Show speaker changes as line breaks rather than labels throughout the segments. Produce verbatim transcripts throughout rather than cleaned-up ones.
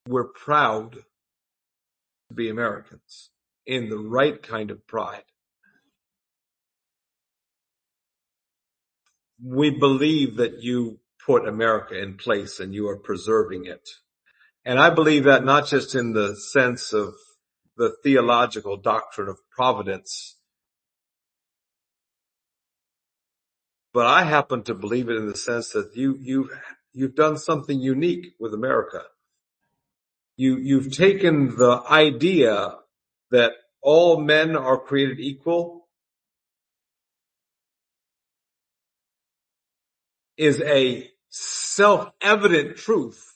we're proud to be Americans in the right kind of pride. We believe that you put America in place and you are preserving it. And I believe that not just in the sense of the theological doctrine of providence, but I happen to believe it in the sense that you, you, you've done something unique with America. You, you've taken the idea that all men are created equal is a self-evident truth.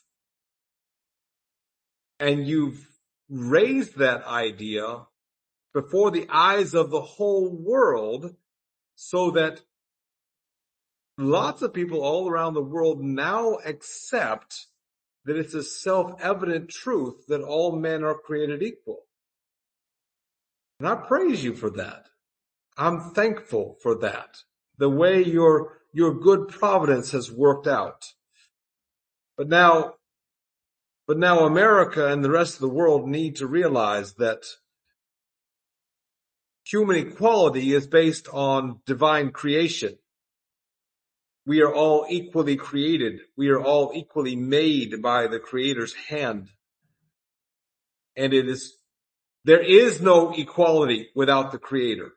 And you've raised that idea before the eyes of the whole world so that lots of people all around the world now accept that it's a self-evident truth that all men are created equal. And I praise you for that. I'm thankful for that. The way your, your good providence has worked out. But now, but now America and the rest of the world need to realize that human equality is based on divine creation. We are all equally created. We are all equally made by the Creator's hand. And it is, there is no equality without the Creator.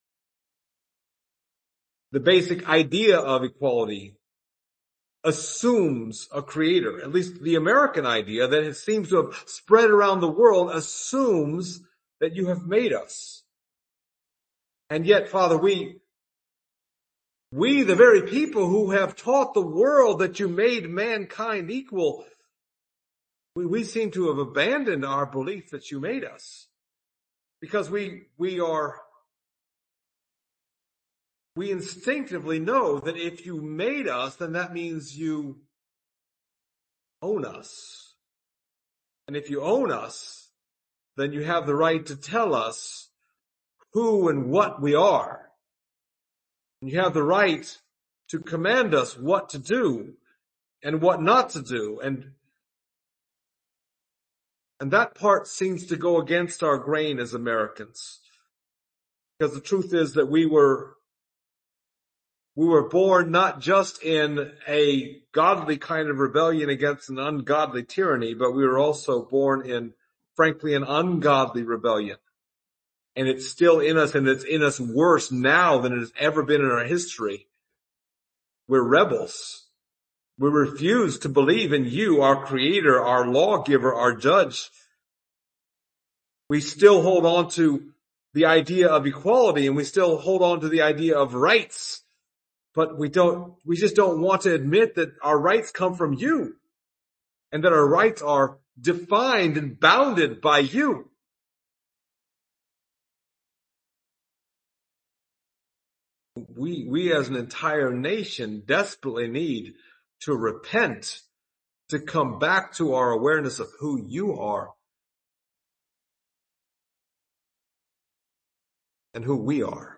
The basic idea of equality assumes a creator. At least the American idea that it seems to have spread around the world assumes that you have made us. And yet, Father, we, we, the very people who have taught the world that you made mankind equal, we, we seem to have abandoned our belief that you made us. Because we, we are We instinctively know that if you made us, then that means you own us. And if you own us, then you have the right to tell us who and what we are. And you have the right to command us what to do and what not to do. And, and that part seems to go against our grain as Americans. Because the truth is that we were We were born not just in a godly kind of rebellion against an ungodly tyranny, but we were also born in, frankly, an ungodly rebellion. And it's still in us, and it's in us worse now than it has ever been in our history. We're rebels. We refuse to believe in you, our creator, our lawgiver, our judge. We still hold on to the idea of equality, and we still hold on to the idea of rights. But we don't, we just don't want to admit that our rights come from you and that our rights are defined and bounded by you. We, we as an entire nation desperately need to repent, to come back to our awareness of who you are and who we are.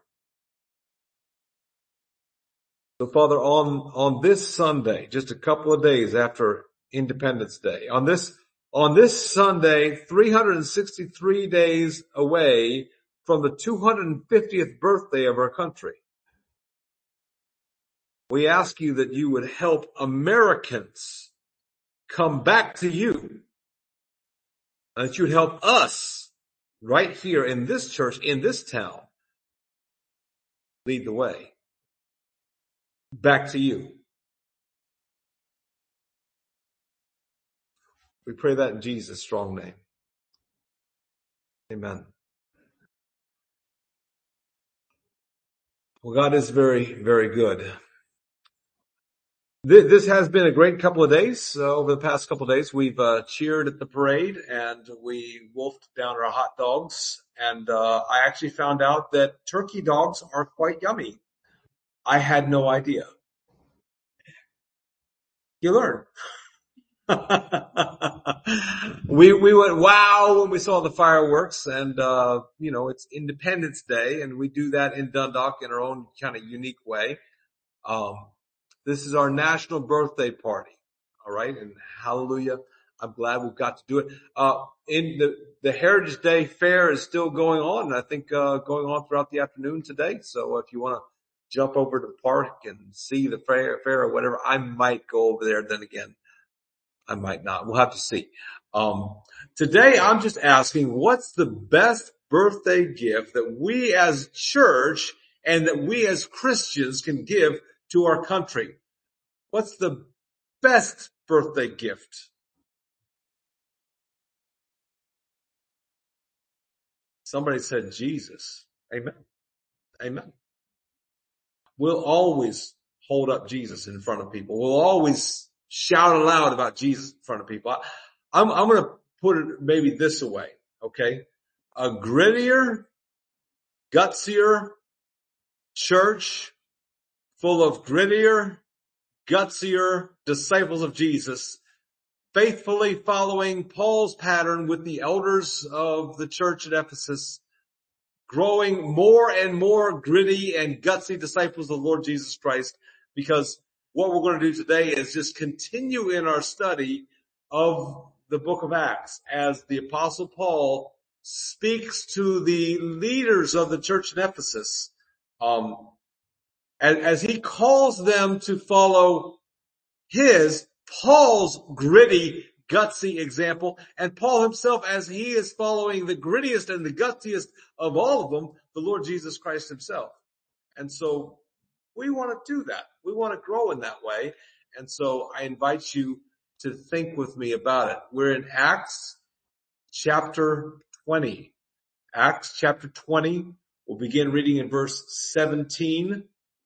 So Father, on, on this Sunday, just a couple of days after Independence Day, on this, on this Sunday, three hundred sixty-three days away from the two hundred fiftieth birthday of our country, we ask you that you would help Americans come back to you, and that you would help us right here in this church, in this town, lead the way. Back to you. We pray that in Jesus' strong name. Amen. Well, God is very, very good. This has been a great couple of days. Uh, over the past couple of days, we've uh, cheered at the parade and we wolfed down our hot dogs. And uh, I actually found out that turkey dogs are quite yummy. I had no idea. You learn. we we went wow when we saw the fireworks, and uh you know, it's Independence Day, and we do that in Dundalk in our own kind of unique way. Um this is our national birthday party, all right, and hallelujah. I'm glad we've got to do it. Uh, in the, the Heritage Day Fair is still going on. I think, uh, going on throughout the afternoon today. So if you want to jump over to the park and see the fair, fair or whatever, I might go over there. Then again, I might not. We'll have to see. Um, today I'm just asking, what's the best birthday gift that we as church and that we as Christians can give to our country? What's the best birthday gift? Somebody said Jesus. Amen. Amen. We'll always hold up Jesus in front of people. We'll always shout aloud about Jesus in front of people. I, I'm, I'm going to put it maybe this away. Okay. A grittier, gutsier church full of grittier, gutsier disciples of Jesus, faithfully following Paul's pattern with the elders of the church at Ephesus, growing more and more gritty and gutsy disciples of the Lord Jesus Christ, because what we're going to do today is just continue in our study of the book of Acts as the Apostle Paul speaks to the leaders of the church in Ephesus, um, as, as he calls them to follow his, Paul's gritty, gutsy example, and Paul himself as he is following the grittiest and the gutsiest of all of them, the Lord Jesus Christ himself. And so we want to do that. We want to grow in that way. And so I invite you to think with me about it. We're in Acts chapter twenty. Acts chapter twenty. We'll begin reading in verse seventeen.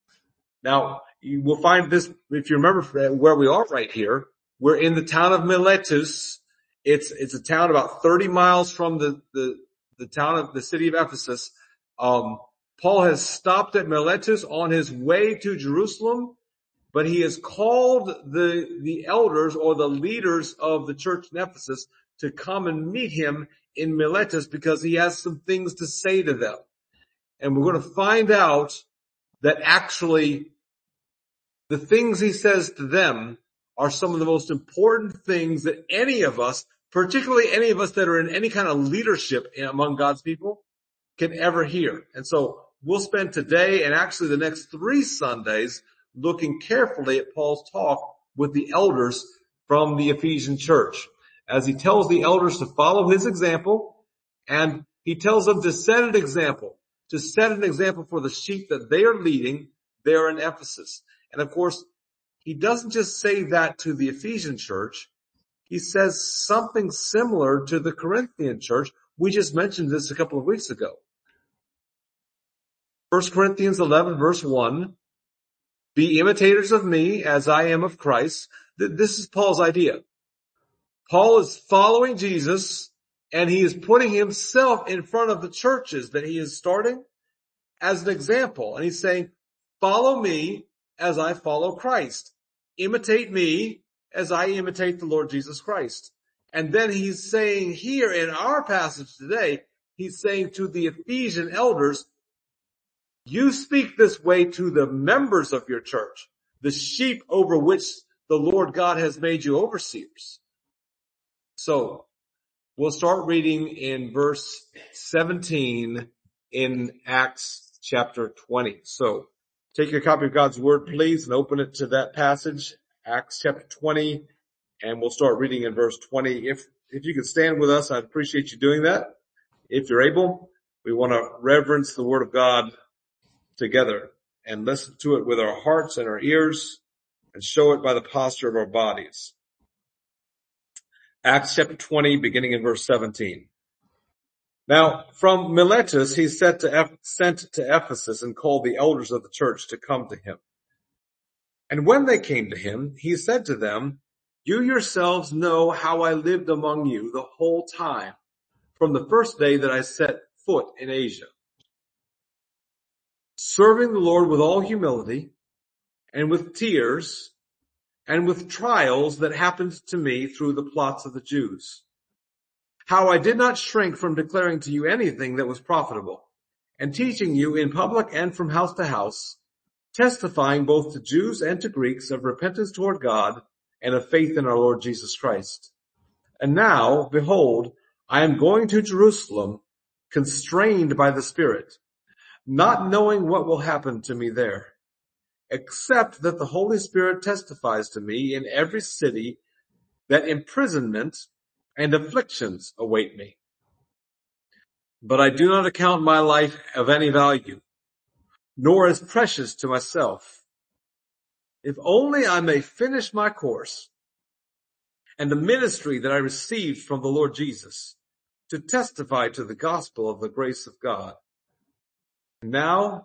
Now, you will find this, if you remember where we are right here, we're in the town of Miletus. It's, it's a town about thirty miles from the, the, the town of the city of Ephesus. Um, Paul has stopped at Miletus on his way to Jerusalem, but he has called the, the elders or the leaders of the church in Ephesus to come and meet him in Miletus because he has some things to say to them. And we're going to find out that actually the things he says to them are some of the most important things that any of us, particularly any of us that are in any kind of leadership among God's people, can ever hear. And so we'll spend today and actually the next three Sundays looking carefully at Paul's talk with the elders from the Ephesian church as he tells the elders to follow his example, and he tells them to set an example, to set an example for the sheep that they are leading there in Ephesus. And of course, he doesn't just say that to the Ephesian church. He says something similar to the Corinthian church. We just mentioned this a couple of weeks ago. First Corinthians eleven verse one, be imitators of me as I am of Christ. This is Paul's idea. Paul is following Jesus and he is putting himself in front of the churches that he is starting as an example. And he's saying, follow me as I follow Christ. Imitate me as I imitate the Lord Jesus Christ. And then he's saying here in our passage today, he's saying to the Ephesian elders, you speak this way to the members of your church, the sheep over which the Lord God has made you overseers. So we'll start reading in verse seventeen in Acts chapter twenty. So take your copy of God's word, please, and open it to that passage, Acts chapter twenty, and we'll start reading in verse twenty. If, if you could stand with us, I'd appreciate you doing that. If you're able, we want to reverence the word of God together and listen to it with our hearts and our ears and show it by the posture of our bodies. Acts chapter twenty, beginning in verse seventeen. Now, from Miletus, he sent to, sent to Ephesus and called the elders of the church to come to him. And when they came to him, he said to them, you yourselves know how I lived among you the whole time, from the first day that I set foot in Asia, serving the Lord with all humility and with tears and with trials that happened to me through the plots of the Jews. How I did not shrink from declaring to you anything that was profitable, and teaching you in public and from house to house, testifying both to Jews and to Greeks of repentance toward God and of faith in our Lord Jesus Christ. And now, behold, I am going to Jerusalem, constrained by the Spirit, not knowing what will happen to me there, except that the Holy Spirit testifies to me in every city that imprisonment and afflictions await me. But I do not account my life of any value, nor as precious to myself, if only I may finish my course and the ministry that I received from the Lord Jesus, to testify to the gospel of the grace of God. Now,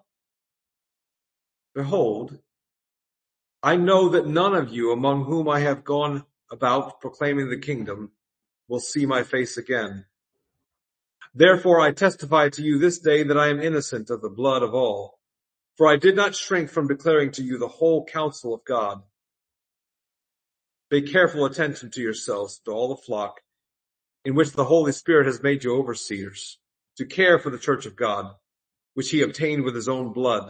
behold, I know that none of you among whom I have gone about proclaiming the kingdom will see my face again. Therefore I testify to you this day that I am innocent of the blood of all, for I did not shrink from declaring to you the whole counsel of God. Pay careful attention to yourselves, to all the flock, in which the Holy Spirit has made you overseers, to care for the church of God, which he obtained with his own blood.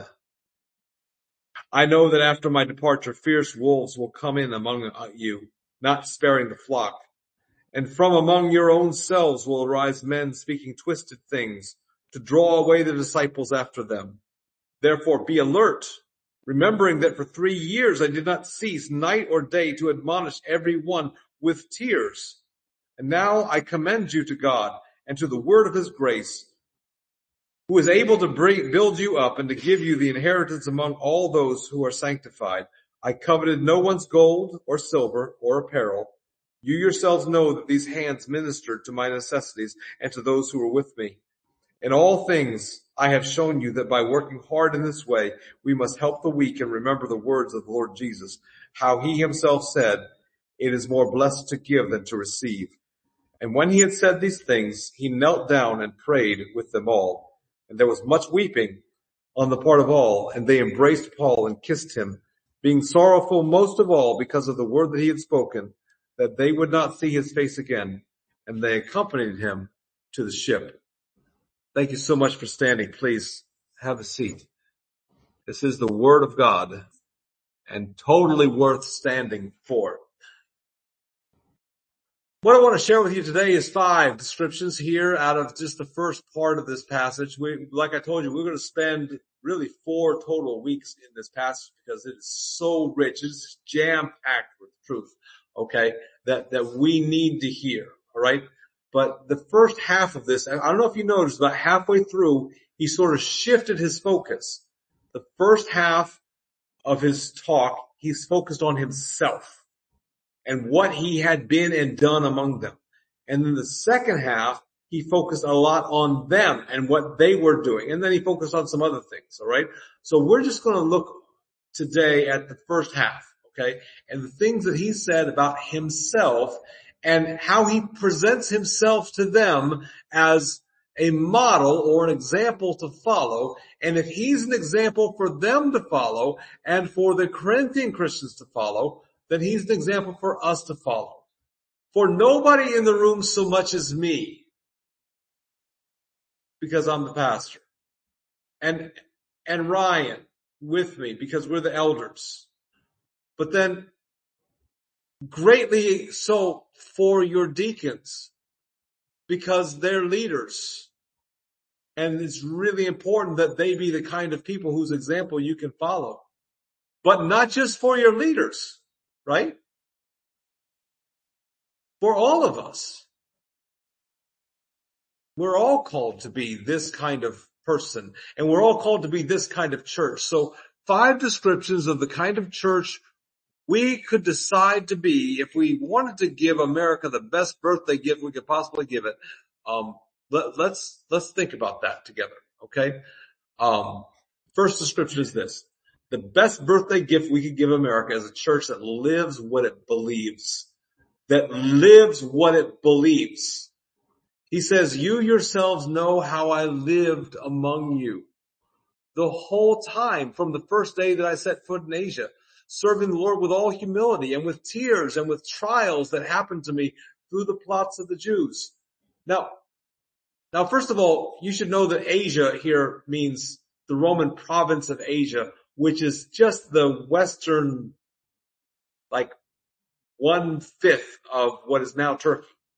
I know that after my departure, fierce wolves will come in among you, not sparing the flock. And from among your own selves will arise men speaking twisted things, to draw away the disciples after them. Therefore be alert, remembering that for three years I did not cease night or day to admonish every one with tears. And now I commend you to God and to the word of his grace, who is able to bring, build you up and to give you the inheritance among all those who are sanctified. I coveted no one's gold or silver or apparel. You yourselves know that these hands ministered to my necessities and to those who were with me. In all things I have shown you that by working hard in this way, we must help the weak and remember the words of the Lord Jesus, how he himself said, it is more blessed to give than to receive. And when he had said these things, he knelt down and prayed with them all. And there was much weeping on the part of all, and they embraced Paul and kissed him, being sorrowful most of all because of the word that he had spoken, that they would not see his face again. And they accompanied him to the ship. Thank you so much for standing. Please have a seat. This is the word of God and totally worth standing for. What I want to share with you today is five descriptions here out of just the first part of this passage. We, like I told you, we're going to spend really four total weeks in this passage because it is so rich. It's jam-packed with truth, okay, that, that we need to hear, all right? But the first half of this, I don't know if you noticed, about halfway through, he sort of shifted his focus. The first half of his talk, he's focused on himself and what he had been and done among them. And then the second half, he focused a lot on them and what they were doing. And then he focused on some other things, all right? So we're just going to look today at the first half, okay? And the things that he said about himself and how he presents himself to them as a model or an example to follow. And if he's an example for them to follow and for the Corinthian Christians to follow, then he's an example for us to follow. For nobody in the room so much as me, because I'm the pastor, and, and Ryan with me because we're the elders. But then greatly so for your deacons because they're leaders. And it's really important that they be the kind of people whose example you can follow. But not just for your leaders, right? For all of us. We're all called to be this kind of person, and we're all called to be this kind of church. So five descriptions of the kind of church we could decide to be if we wanted to give America the best birthday gift we could possibly give it. Um, let, let's, let's think about that together. Okay. Um, first description is this: the best birthday gift we could give America is a church that lives what it believes, that lives what it believes. He says, you yourselves know how I lived among you the whole time from the first day that I set foot in Asia, serving the Lord with all humility and with tears and with trials that happened to me through the plots of the Jews. Now, now, first of all, you should know that Asia here means the Roman province of Asia, which is just the western, like one fifth of what is now Turkey.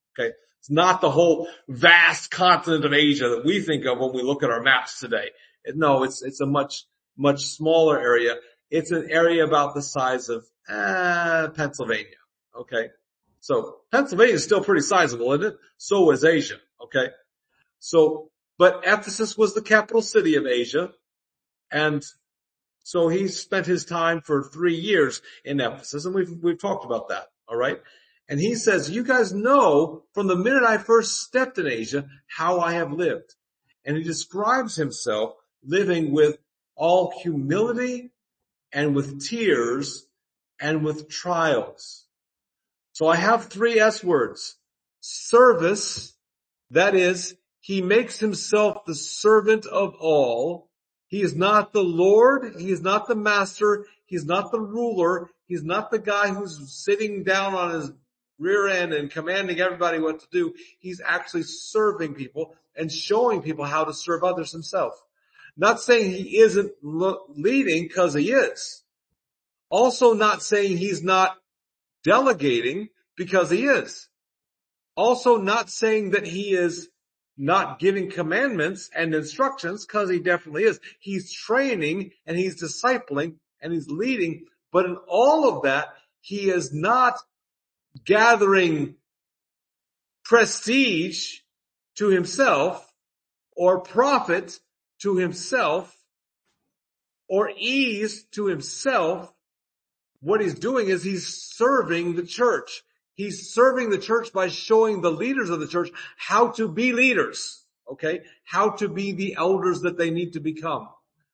Okay. It's not the whole vast continent of Asia that we think of when we look at our maps today. No, it's, it's a much, much smaller area. It's an area about the size of, uh, Pennsylvania. Okay. So Pennsylvania is still pretty sizable, isn't it? So is Asia. Okay. So, but Ephesus was the capital city of Asia. And so he spent his time for three years in Ephesus, and we've, we've talked about that. All right. And he says, you guys know from the minute I first stepped in Asia, how I have lived. And he describes himself living with all humility and with tears and with trials. So I have three S words. Service, that is, he makes himself the servant of all. He is not the Lord. He is not the master. He's not the ruler. He's not the guy who's sitting down on his rear end and commanding everybody what to do. He's actually serving people and showing people how to serve others himself. Not saying he isn't leading, because he is. Also not saying he's not delegating, because he is. Also not saying that he is not giving commandments and instructions, because he definitely is. He's training and he's discipling and he's leading, but in all of that, he is not gathering prestige to himself or profit to himself or ease to himself. What he's doing is he's serving the church. He's serving the church by showing the leaders of the church how to be leaders, okay? How to be the elders that they need to become.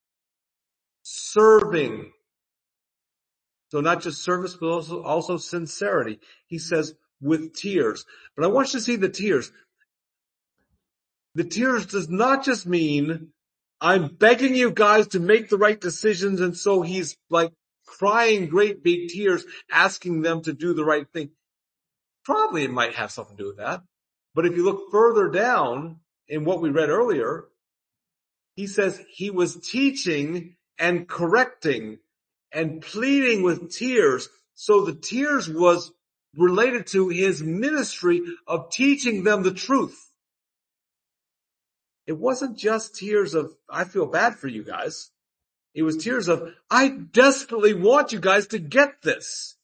Serving. So not just service, but also, also sincerity. He says with tears. But I want you to see the tears. The tears does not just mean I'm begging you guys to make the right decisions, and so he's like crying great big tears, asking them to do the right thing. Probably it might have something to do with that. But if you look further down in what we read earlier, he says he was teaching and correcting and pleading with tears. So the tears was related to his ministry of teaching them the truth. It wasn't just tears of, I feel bad for you guys. It was tears of, I desperately want you guys to get this.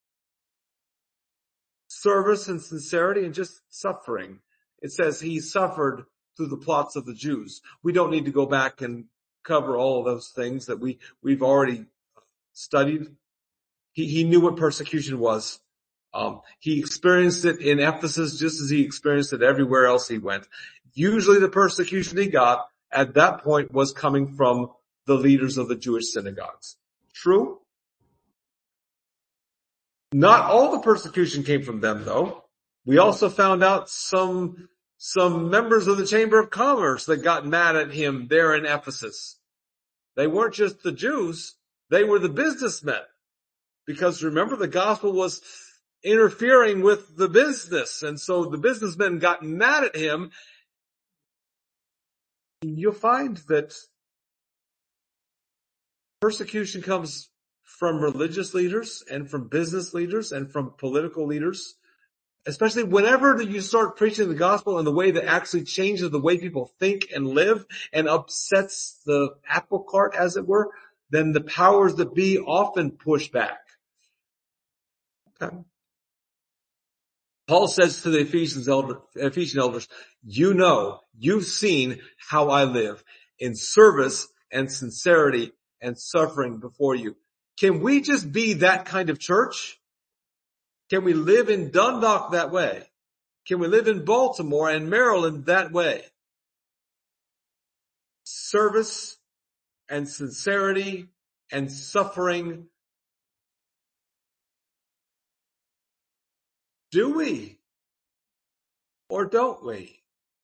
Service and sincerity and just suffering. It says he suffered through the plots of the Jews. We don't need to go back and cover all of those things that we, we've already studied. He, he knew what persecution was. Um, he experienced it in Ephesus just as he experienced it everywhere else he went. Usually the persecution he got at that point was coming from the leaders of the Jewish synagogues. True? Not all the persecution came from them, though. We also found out some, some members of the Chamber of Commerce that got mad at him there in Ephesus. They weren't just the Jews, they were the businessmen. Because remember, the gospel was interfering with the business, and so the businessmen got mad at him. You'll find that persecution comes from religious leaders and from business leaders and from political leaders, especially whenever you start preaching the gospel in the way that actually changes the way people think and live and upsets the apple cart, as it were, then the powers that be often push back. Okay. Paul says to the Ephesians elder, Ephesian elders, you know, you've seen how I live in service and sincerity and suffering before you. Can we just be that kind of church? Can we live in Dundalk that way? Can we live in Baltimore and Maryland that way? Service and sincerity and suffering. Do we? Or don't we?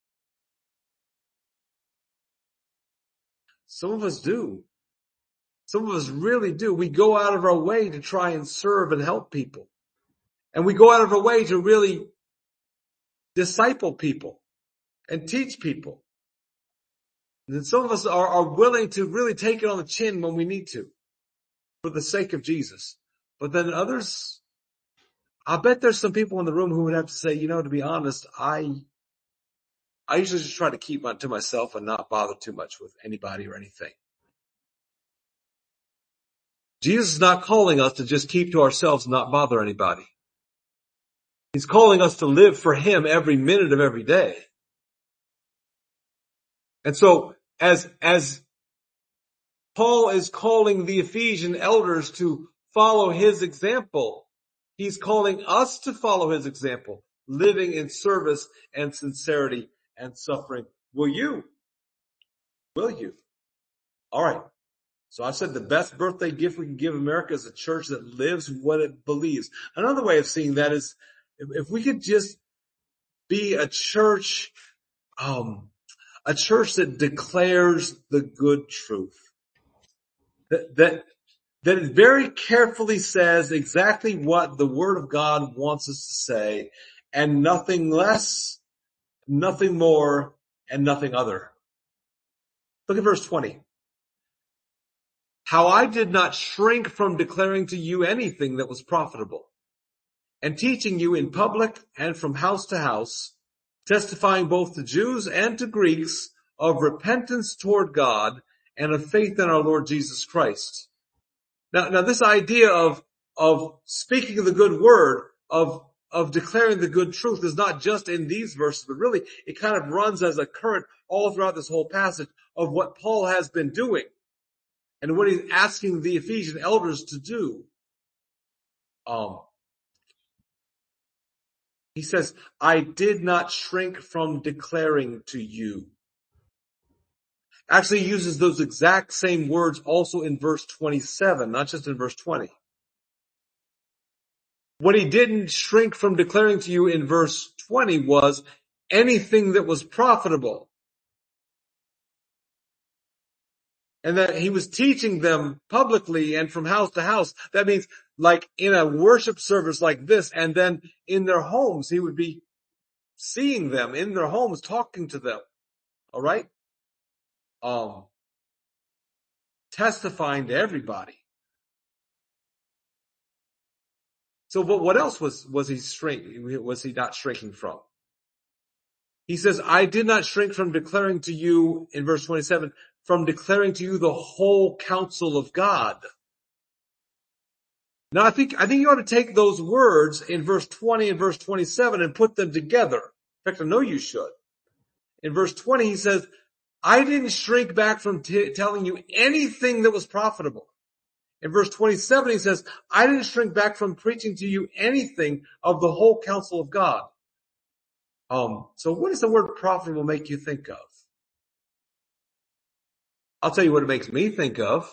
Some of us do. Some of us really do. We go out of our way to try and serve and help people. And we go out of our way to really disciple people and teach people. And then some of us are, are willing to really take it on the chin when we need to for the sake of Jesus. But then others, I bet there's some people in the room who would have to say, you know, to be honest, I, I usually just try to keep my, to myself and not bother too much with anybody or anything. Jesus is not calling us to just keep to ourselves and not bother anybody. He's calling us to live for him every minute of every day. And so as, as Paul is calling the Ephesian elders to follow his example, he's calling us to follow his example, living in service and sincerity and suffering. Will you? Will you? All right. So I said the best birthday gift we can give America is a church that lives what it believes. Another way of seeing that is if we could just be a church, um, a church that declares the good truth. That, that, that it very carefully says exactly what the Word of God wants us to say, and nothing less, nothing more, and nothing other. Look at verse twenty. How I did not shrink from declaring to you anything that was profitable, and teaching you in public and from house to house, testifying both to Jews and to Greeks of repentance toward God and of faith in our Lord Jesus Christ. Now, now this idea of, of speaking the good word, of, of declaring the good truth is not just in these verses, but really it kind of runs as a current all throughout this whole passage of what Paul has been doing and what he's asking the Ephesian elders to do. Um, he says, I did not shrink from declaring to you. Actually, he uses those exact same words also in verse twenty-seven, not just in verse twenty. What he didn't shrink from declaring to you in verse twenty was anything that was profitable. And that he was teaching them publicly and from house to house. That means like in a worship service like this, and then in their homes, he would be seeing them in their homes, talking to them. All right? Um, testifying to everybody. So, but what else was, was he shrinking, was he not shrinking from? He says, I did not shrink from declaring to you, in verse twenty-seven, from declaring to you the whole counsel of God. Now I think, I think you ought to take those words in verse twenty and verse twenty-seven and put them together. In fact, I know you should. In verse twenty, he says, I didn't shrink back from t- telling you anything that was profitable. In verse twenty-seven, he says, I didn't shrink back from preaching to you anything of the whole counsel of God. Um, so what does the word profitable make you think of? I'll tell you what it makes me think of.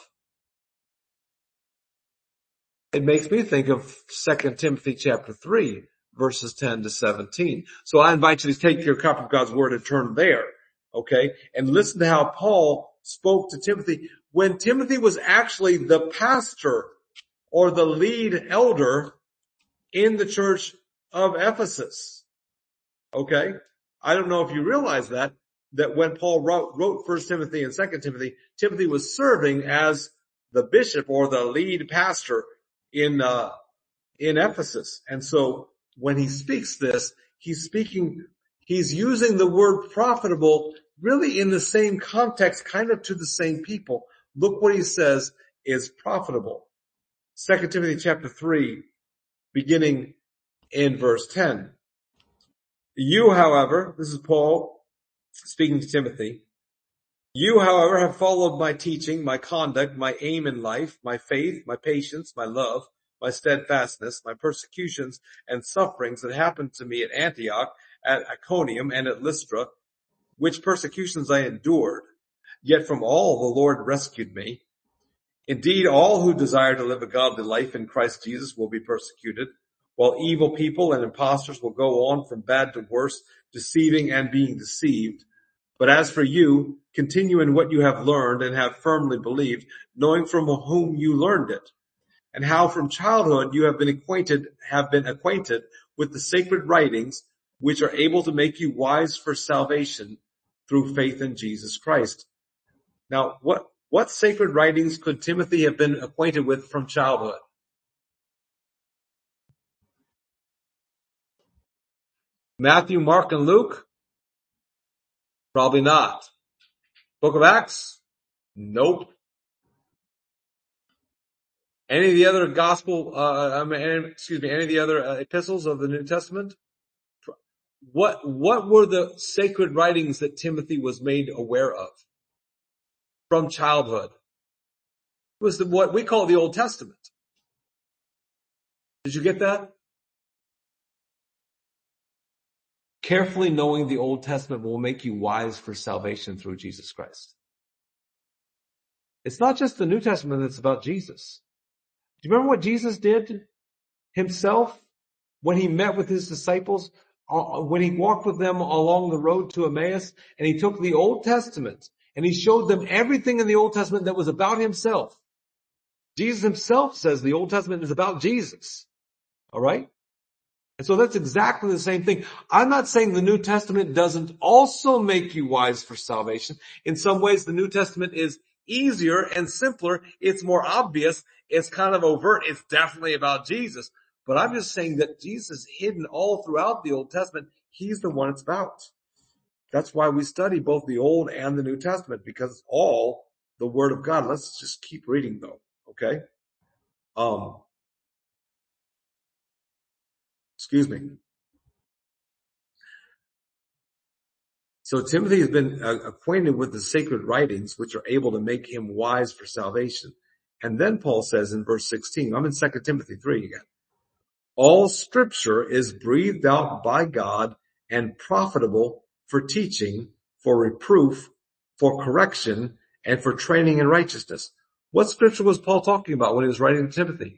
It makes me think of Second Timothy chapter three, verses ten to seventeen. So I invite you to take your copy of God's word and turn there, okay? And listen to how Paul spoke to Timothy when Timothy was actually the pastor or the lead elder in the church of Ephesus. Okay? I don't know if you realize that, that when Paul wrote, wrote First Timothy and Second Timothy, Timothy was serving as the bishop or the lead pastor in, uh, in Ephesus. And so when he speaks this, he's speaking, he's using the word profitable really in the same context, kind of to the same people. Look what he says is profitable. Second Timothy chapter three, beginning in verse ten. You, however, this is Paul speaking to Timothy. You, however, have followed my teaching, my conduct, my aim in life, my faith, my patience, my love, my steadfastness, my persecutions and sufferings that happened to me at Antioch, at Iconium, and at Lystra, which persecutions I endured. Yet from all the Lord rescued me. Indeed, all who desire to live a godly life in Christ Jesus will be persecuted, while evil people and impostors will go on from bad to worse, deceiving and being deceived. But as for you, continue in what you have learned and have firmly believed, knowing from whom you learned it, and how from childhood you have been acquainted, have been acquainted with the sacred writings, which are able to make you wise for salvation through faith in Jesus Christ. Now, what, what sacred writings could Timothy have been acquainted with from childhood? Matthew, Mark, and Luke? Probably not. Book of Acts? Nope. Any of the other gospel, uh, I mean, excuse me, any of the other uh, epistles of the New Testament? What, what were the sacred writings that Timothy was made aware of from childhood? It was the, what we call the Old Testament. Did you get that? Carefully knowing the Old Testament will make you wise for salvation through Jesus Christ. It's not just the New Testament that's about Jesus. Do you remember what Jesus did himself when he met with his disciples, uh, when he walked with them along the road to Emmaus, and he took the Old Testament and he showed them everything in the Old Testament that was about himself. Jesus himself says the Old Testament is about Jesus. All right? And so that's exactly the same thing. I'm not saying the New Testament doesn't also make you wise for salvation. In some ways, the New Testament is easier and simpler. It's more obvious. It's kind of overt. It's definitely about Jesus. But I'm just saying that Jesus is hidden all throughout the Old Testament. He's the one it's about. That's why we study both the Old and the New Testament, because it's all the Word of God. Let's just keep reading though. Okay? Um, excuse me. So Timothy has been uh, acquainted with the sacred writings, which are able to make him wise for salvation. And then Paul says in verse sixteen, I'm in Second Timothy three again. All scripture is breathed out by God and profitable for teaching, for reproof, for correction, and for training in righteousness. What scripture was Paul talking about when he was writing to Timothy?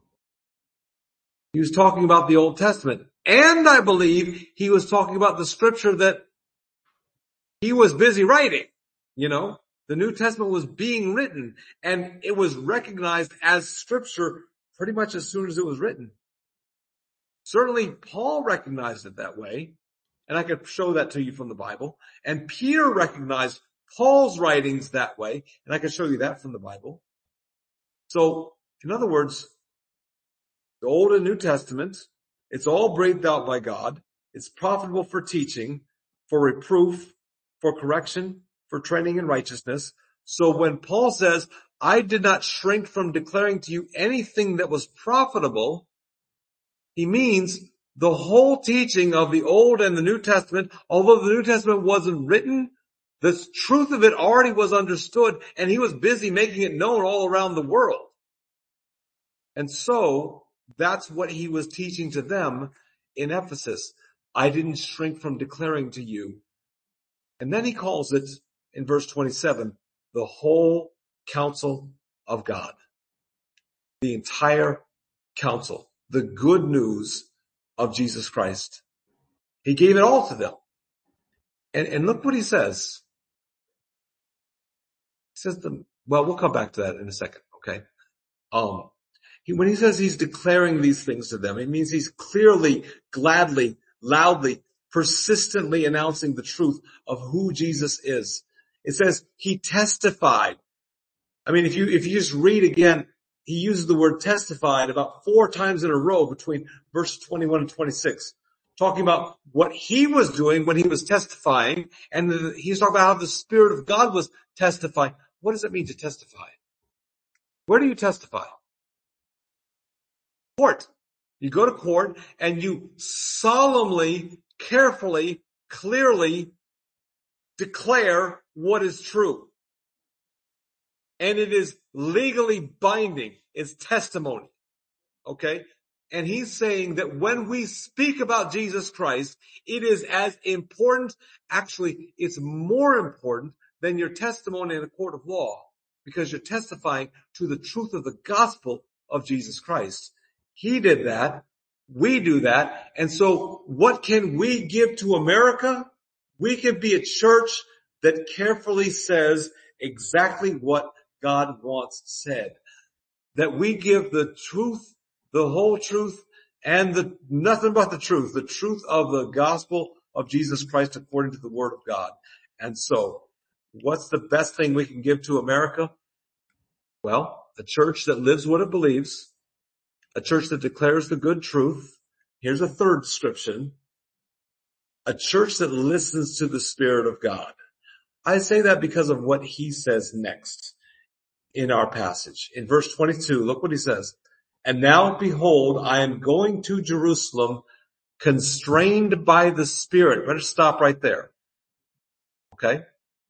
He was talking about the Old Testament. And I believe he was talking about the scripture that he was busy writing. You know, the New Testament was being written and it was recognized as scripture pretty much as soon as it was written. Certainly Paul recognized it that way, and I could show that to you from the Bible. And Peter recognized Paul's writings that way, and I could show you that from the Bible. So, in other words, the Old and New Testament, it's all breathed out by God. It's profitable for teaching, for reproof, for correction, for training in righteousness. So when Paul says, I did not shrink from declaring to you anything that was profitable, he means the whole teaching of the Old and the New Testament, although the New Testament wasn't written, the truth of it already was understood, and he was busy making it known all around the world. And so that's what he was teaching to them in Ephesus. I didn't shrink from declaring to you. And then he calls it, in verse twenty-seven, the whole counsel of God. The entire counsel. The good news of Jesus Christ. He gave it all to them. And, and look what he says. He says, the, well, we'll come back to that in a second, okay? Um, he, when he says he's declaring these things to them, it means he's clearly, gladly, loudly, persistently announcing the truth of who Jesus is. It says he testified. I mean, if you, if you just read again, he uses the word testified about four times in a row between verses twenty-one and twenty-six, talking about what he was doing when he was testifying, and he's talking about how the Spirit of God was testifying. What does it mean to testify? Where do you testify? Court. You go to court and you solemnly, carefully, clearly declare what is true. And it is legally binding. It's testimony. Okay? And he's saying that when we speak about Jesus Christ, it is as important, actually, it's more important than your testimony in a court of law, because you're testifying to the truth of the gospel of Jesus Christ. He did that. We do that. And so what can we give to America? We can be a church that carefully says exactly what God wants said. That we give the truth, the whole truth, and the nothing but the truth, the truth of the gospel of Jesus Christ according to the word of God. And so, what's the best thing we can give to America? Well, a church that lives what it believes, a church that declares the good truth. Here's a third description. a church that listens to the Spirit of God. I say that because of what he says next in our passage. In verse twenty-two, look what he says. And now behold, I am going to Jerusalem, constrained by the Spirit. Better stop right there. Okay?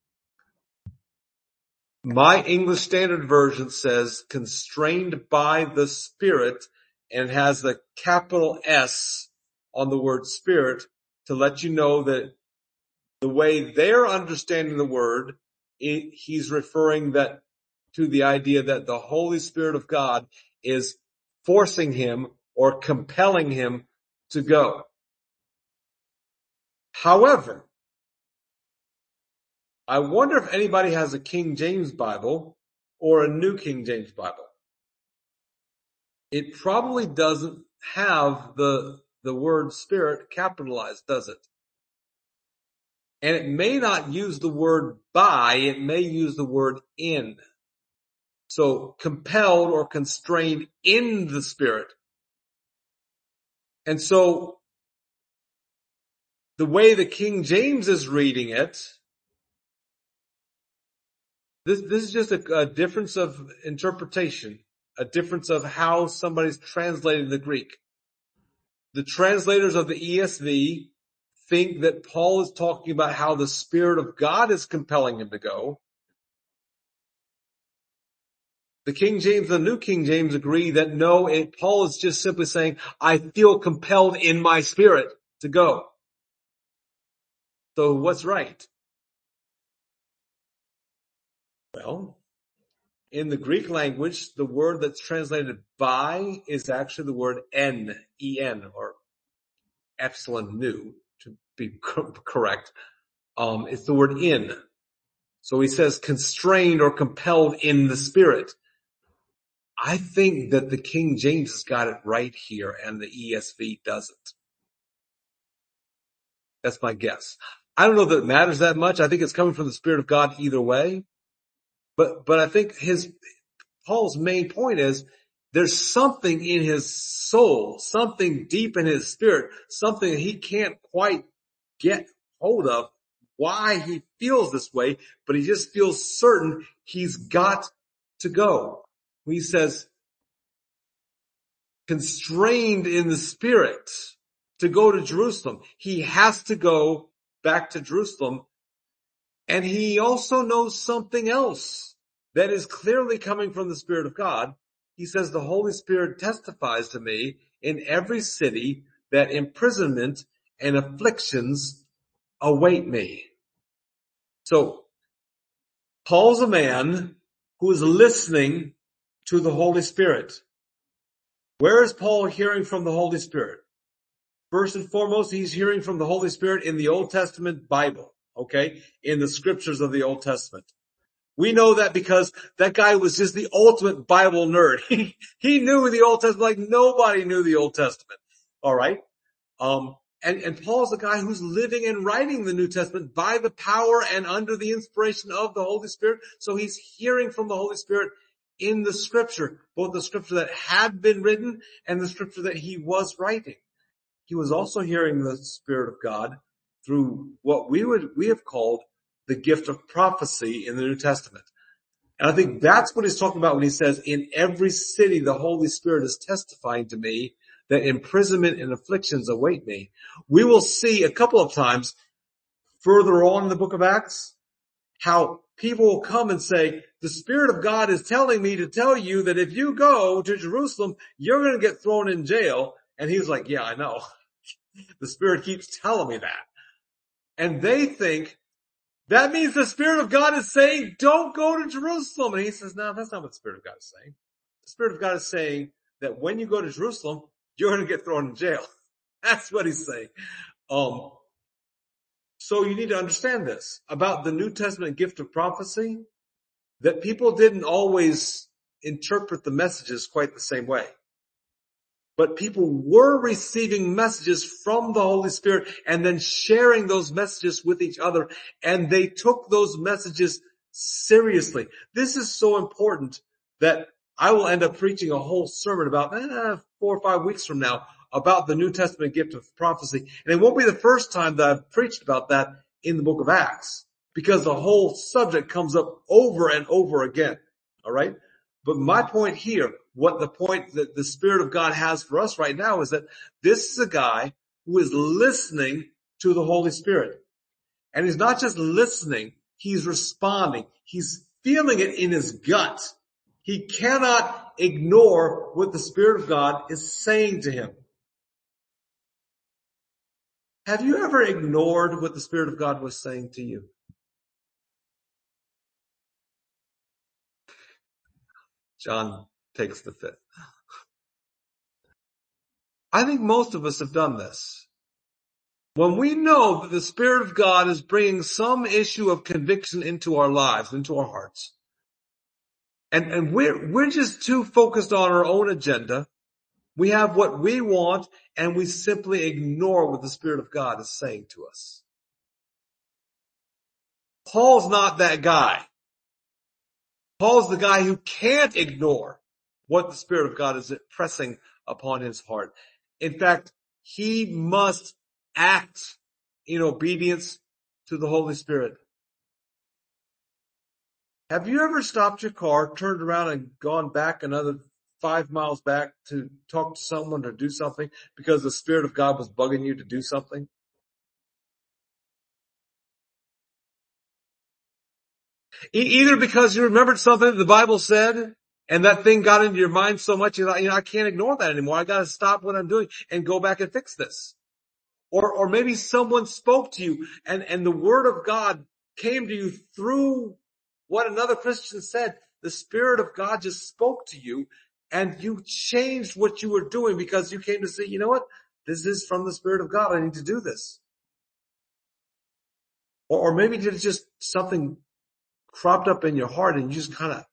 My English Standard Version says constrained by the Spirit, and it has a capital S on the word Spirit to let you know that the way they're understanding the word, it, he's referring that to the idea that the Holy Spirit of God is forcing him or compelling him to go. However, I wonder if anybody has a King James Bible or a New King James Bible. It probably doesn't have the, the word Spirit capitalized, does it? And it may not use the word by, it may use the word in. So compelled or constrained in the Spirit. And so the way the King James is reading it, this, this is just a, a difference of interpretation, a difference of how somebody's translating the Greek. The translators of the E S V think that Paul is talking about how the Spirit of God is compelling him to go. The King James and the New King James agree that no, it, Paul is just simply saying, I feel compelled in my spirit to go. So what's right? Well, in the Greek language, the word that's translated by is actually the word en, en, or epsilon nu, to be correct. Um, it's the word in. So he says constrained or compelled in the Spirit. I think that the King James has got it right here and the E S V doesn't. That's my guess. I don't know that it matters that much. I think it's coming from the Spirit of God either way. But, but I think his, Paul's main point is there's something in his soul, something deep in his spirit, something that he can't quite get hold of why he feels this way, but he just feels certain he's got to go. He says, constrained in the Spirit to go to Jerusalem. He has to go back to Jerusalem. And he also knows something else that is clearly coming from the Spirit of God. He says, the Holy Spirit testifies to me in every city that imprisonment and afflictions await me. So, Paul's a man who is listening to the Holy Spirit. Where is Paul hearing from the Holy Spirit? First and foremost, he's hearing from the Holy Spirit in the Old Testament Bible, okay? In the scriptures of the Old Testament. We know that because that guy was just the ultimate Bible nerd. He, he knew the Old Testament like nobody knew the Old Testament. All right? Um, and, and Paul's the guy who's living and writing the New Testament by the power and under the inspiration of the Holy Spirit. So he's hearing from the Holy Spirit in the scripture, both the scripture that had been written and the scripture that he was writing. He was also hearing the Spirit of God through what we would, we have called the gift of prophecy in the New Testament. And I think that's what he's talking about when he says, in every city the Holy Spirit is testifying to me that imprisonment and afflictions await me. We will see a couple of times further on in the book of Acts how people will come and say, the Spirit of God is telling me to tell you that if you go to Jerusalem, you're going to get thrown in jail. And he was like, yeah, I know. The Spirit keeps telling me that. And they think that means the Spirit of God is saying, don't go to Jerusalem. And he says, no, that's not what the Spirit of God is saying. The Spirit of God is saying that when you go to Jerusalem, you're going to get thrown in jail. That's what he's saying. Um, so you need to understand this about the New Testament gift of prophecy, that people didn't always interpret the messages quite the same way. But people were receiving messages from the Holy Spirit and then sharing those messages with each other. And they took those messages seriously. This is so important that I will end up preaching a whole sermon about eh, four or five weeks from now about the New Testament gift of prophecy. And it won't be the first time that I've preached about that in the book of Acts, because the whole subject comes up over and over again. All right. But my point here, what the point that the Spirit of God has for us right now is that this is a guy who is listening to the Holy Spirit. And he's not just listening, he's responding. He's feeling it in his gut. He cannot ignore what the Spirit of God is saying to him. Have you ever ignored what the Spirit of God was saying to you? John takes the fifth. I think most of us have done this. When we know that the Spirit of God is bringing some issue of conviction into our lives, into our hearts, and, and we're, we're just too focused on our own agenda. We have what we want, and we simply ignore what the Spirit of God is saying to us. Paul's not that guy. Paul's the guy who can't ignore what the Spirit of God is pressing upon his heart. In fact, he must act in obedience to the Holy Spirit. Have you ever stopped your car, turned around and gone back another five miles back to talk to someone or do something because the Spirit of God was bugging you to do something? E- either because you remembered something that the Bible said and that thing got into your mind so much, you're like, you know, I can't ignore that anymore. I gotta stop what I'm doing and go back and fix this. Or, or maybe someone spoke to you and, and the Word of God came to you through what another Christian said. The Spirit of God just spoke to you and you changed what you were doing because you came to see, you know what? This is from the Spirit of God. I need to do this. Or, or maybe it's just something cropped up in your heart and you just kind of,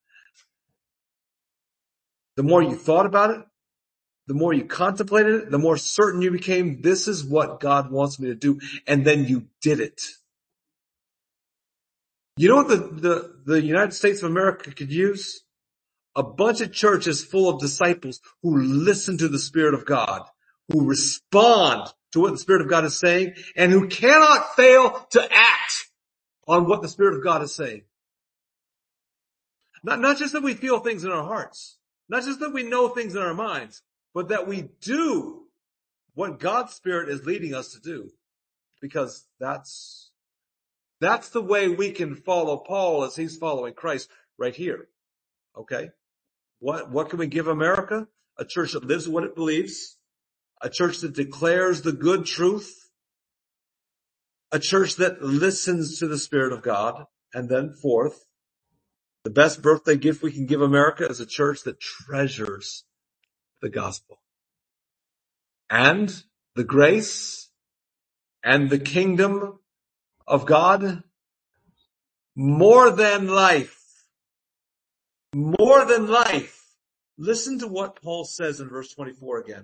the more you thought about it, the more you contemplated it, the more certain you became, this is what God wants me to do. And then you did it. You know what the, the, the United States of America could use? A bunch of churches full of disciples who listen to the Spirit of God, who respond to what the Spirit of God is saying, and who cannot fail to act on what the Spirit of God is saying. Not, not just that we feel things in our hearts, not just that we know things in our minds, but that we do what God's Spirit is leading us to do. Because that's, that's the way we can follow Paul as he's following Christ right here. Okay? What, what can we give America? A church that lives what it believes. A church that declares the good truth. A church that listens to the Spirit of God. And then fourth, the best birthday gift we can give America is a church that treasures the gospel. And the grace and the kingdom of God more than life. More than life. Listen to what Paul says in verse twenty-four again.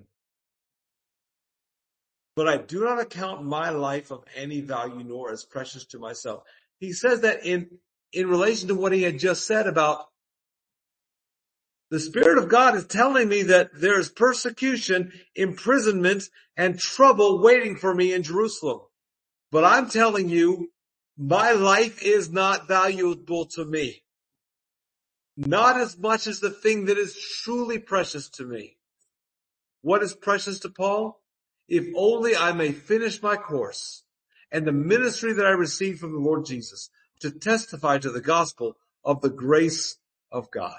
But I do not account my life of any value nor as precious to myself. He says that in, in relation to what he had just said about the Spirit of God is telling me that there is persecution, imprisonment, and trouble waiting for me in Jerusalem. But I'm telling you, my life is not valuable to me. Not as much as the thing that is truly precious to me. What is precious to Paul? If only I may finish my course and the ministry that I received from the Lord Jesus to testify to the gospel of the grace of God.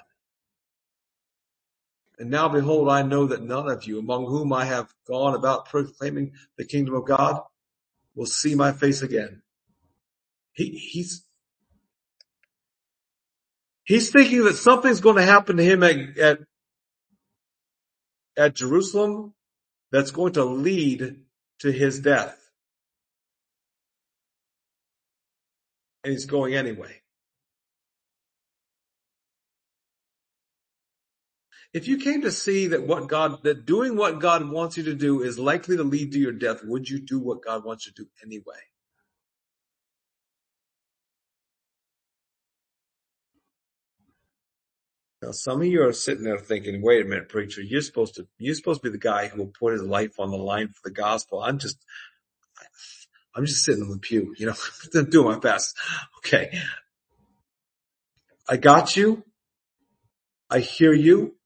And now behold, I know that none of you among whom I have gone about proclaiming the kingdom of God will see my face again. He, he's, he's thinking that something's going to happen to him at, at, at Jerusalem that's going to lead to his death. And he's going anyway. If you came to see that what God, that doing what God wants you to do is likely to lead to your death, would you do what God wants you to do anyway? Now, some of you are sitting there thinking, wait a minute, preacher, you're supposed to, you're supposed to be the guy who will put his life on the line for the gospel. I'm just, I'm just sitting in the pew, you know, I'm doing my best. Okay. I got you. I hear you.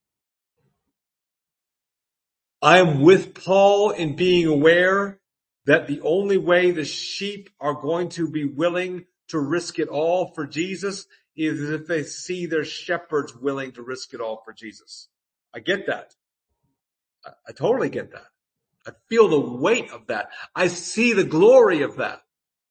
I am with Paul in being aware that the only way the sheep are going to be willing to risk it all for Jesus is if they see their shepherds willing to risk it all for Jesus. I get that. I, I totally get that. I feel the weight of that. I see the glory of that.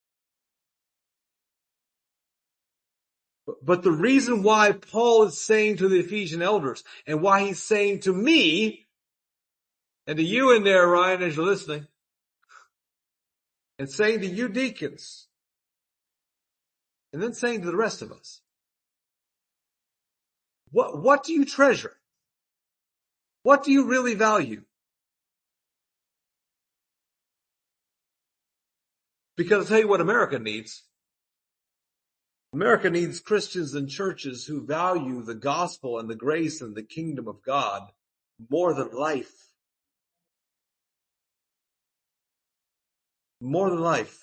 But, but the reason why Paul is saying to the Ephesian elders and why he's saying to me and to you in there, Ryan, as you're listening, and saying to you deacons, and then saying to the rest of us, what, what do you treasure? What do you really value? Because I'll tell you what America needs. America needs Christians and churches who value the gospel and the grace and the kingdom of God more than life. More than life.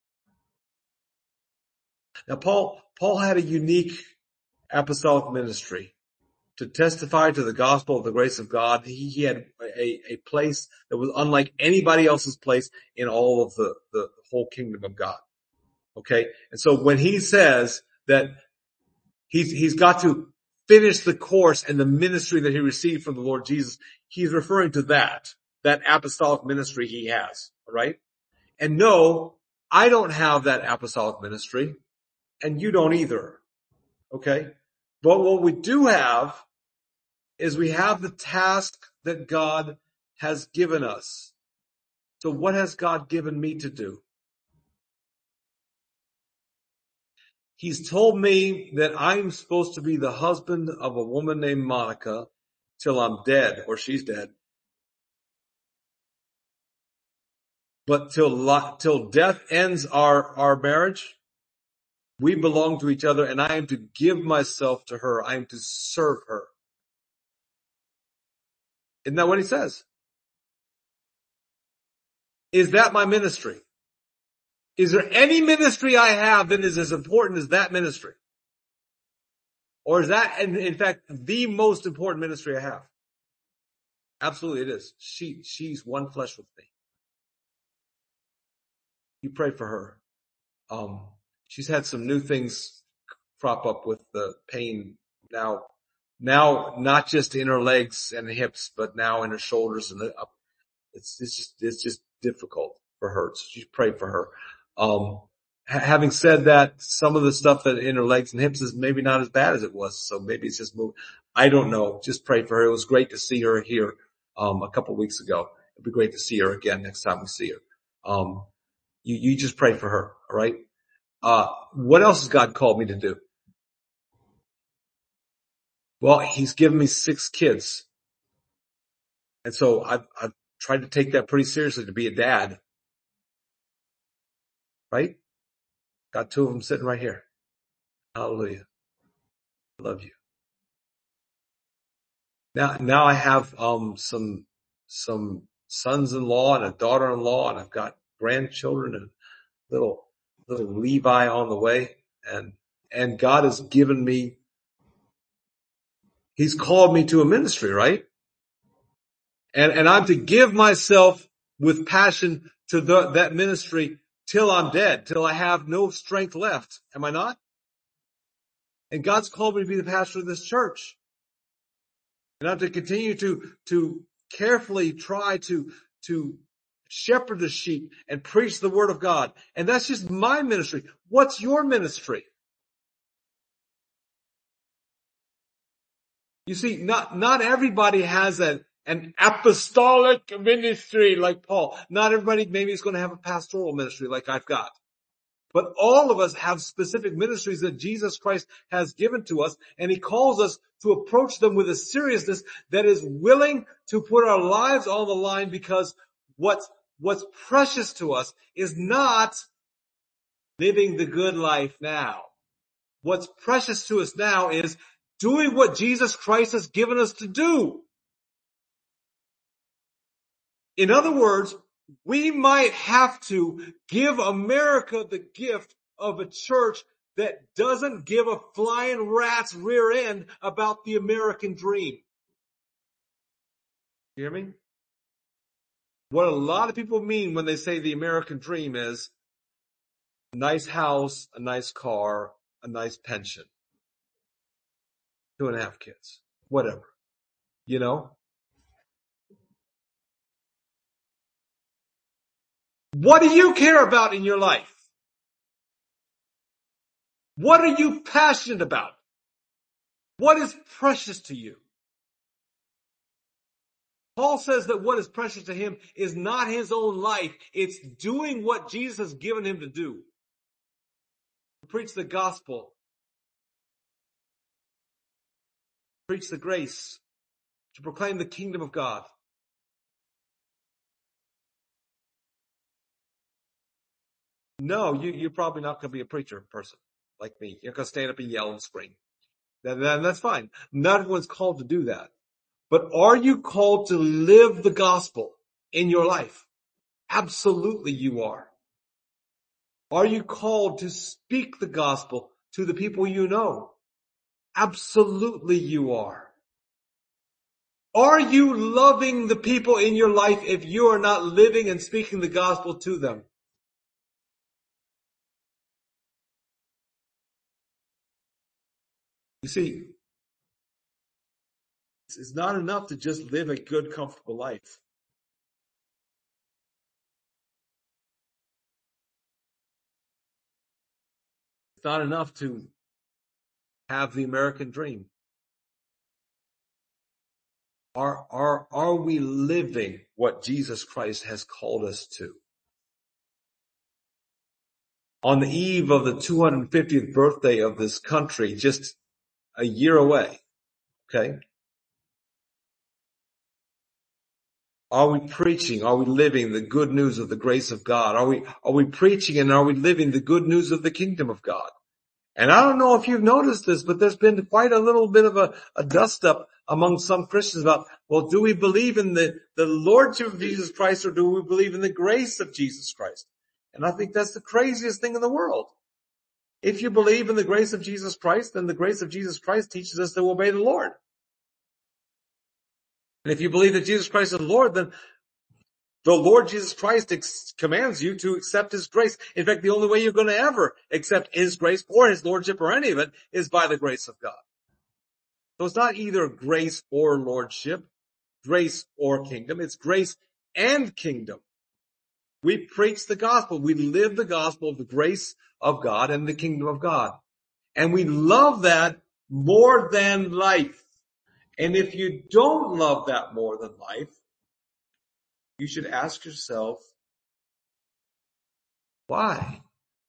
Now, Paul, Paul had a unique apostolic ministry to testify to the gospel of the grace of God. He, he had a, a place that was unlike anybody else's place in all of the, the whole kingdom of God. Okay. And so when he says that he's, he's got to finish the course and the ministry that he received from the Lord Jesus, he's referring to that, that apostolic ministry he has. All right. And no, I don't have that apostolic ministry and you don't either. Okay. But what we do have is we have the task that God has given us. So what has God given me to do? He's told me that I'm supposed to be the husband of a woman named Monica till I'm dead or she's dead. But till, till death ends our, our marriage, we belong to each other and I am to give myself to her. I am to serve her. Isn't that what he says? Is that my ministry? Is there any ministry I have that is as important as that ministry? Or is that, in, in fact, the most important ministry I have? Absolutely it is. She, she's one flesh with me. You pray for her. Um, she's had some new things crop up with the pain now. Now, not just in her legs and hips, but now in her shoulders and the up. It's, it's just, it's just difficult for her. So you pray for her. Um, ha- having said that, some of the stuff that in her legs and hips is maybe not as bad as it was. So maybe it's just moving. I don't know. Just pray for her. It was great to see her here, um, a couple of weeks ago. It'd be great to see her again next time we see her. Um, you, you just pray for her. All right. Uh, what else has God called me to do? Well, he's given me six kids. And so I've, I've tried to take that pretty seriously to be a dad. Right? Got two of them sitting right here. Hallelujah. I love you. Now, now I have, um, some, some sons-in-law and a daughter-in-law and I've got grandchildren and little, little Levi on the way. And, and God has given me, he's called me to a ministry, right? And, and I'm to give myself with passion to the, that ministry till I'm dead, till I have no strength left. Am I not? And God's called me to be the pastor of this church. And I'm to continue to, to carefully try to, to shepherd the sheep and preach the word of God. And that's just my ministry. What's your ministry? You see, not, not everybody has a, an apostolic ministry like Paul. Not everybody maybe is going to have a pastoral ministry like I've got. But all of us have specific ministries that Jesus Christ has given to us, and he calls us to approach them with a seriousness that is willing to put our lives on the line, because what's, what's precious to us is not living the good life now. What's precious to us now is doing what Jesus Christ has given us to do. In other words, we might have to give America the gift of a church that doesn't give a flying rat's rear end about the American dream. You hear me? What a lot of people mean when they say the American dream is a nice house, a nice car, a nice pension. Two and a half kids. Whatever. You know? What do you care about in your life? What are you passionate about? What is precious to you? Paul says that what is precious to him is not his own life. It's doing what Jesus has given him to do. To preach the gospel. Preach the grace. To proclaim the kingdom of God. No, you, you're probably not going to be a preacher person like me. You're going to stand up and yell and scream. Then, then that's fine. Not everyone's called to do that. But are you called to live the gospel in your life? Absolutely you are. Are you called to speak the gospel to the people you know? Absolutely you are. Are you loving the people in your life if you are not living and speaking the gospel to them? You see, it's not enough to just live a good, comfortable life. It's not enough to have the American dream. Are, are, are we living what Jesus Christ has called us to? On the eve of the two hundred fiftieth birthday of this country, just a year away, okay? Are we preaching? Are we living the good news of the grace of God? Are we, are we preaching and are we living the good news of the kingdom of God? And I don't know if you've noticed this, but there's been quite a little bit of a, a dust up among some Christians about, well, do we believe in the, the Lordship of Jesus Christ or do we believe in the grace of Jesus Christ? And I think that's the craziest thing in the world. If you believe in the grace of Jesus Christ, then the grace of Jesus Christ teaches us to obey the Lord. And if you believe that Jesus Christ is Lord, then the Lord Jesus Christ ex- commands you to accept His grace. In fact, the only way you're going to ever accept His grace or His Lordship or any of it is by the grace of God. So it's not either grace or Lordship, grace or kingdom. It's grace and kingdom. We preach the gospel. We live the gospel of the grace of God and the kingdom of God. And we love that more than life. And if you don't love that more than life, you should ask yourself, why?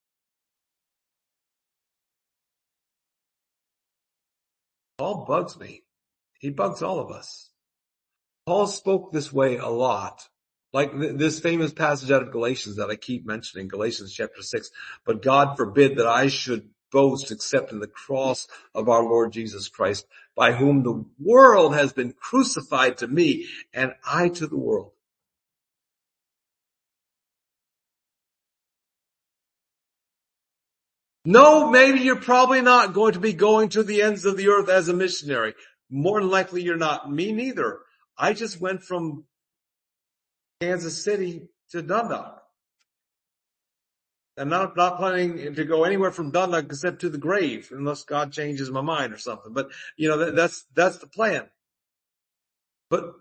Paul bugs me. He bugs all of us. Paul spoke this way a lot. Like th- this famous passage out of Galatians that I keep mentioning, Galatians chapter six. But God forbid that I should boast except in the cross of our Lord Jesus Christ, by whom the world has been crucified to me and I to the world. No, maybe you're probably not going to be going to the ends of the earth as a missionary. More than likely you're not. Me neither. I just went from Kansas City to Dundalk. I'm not, not planning to go anywhere from Dundalk except to the grave, unless God changes my mind or something. But, you know, that, that's, that's the plan. But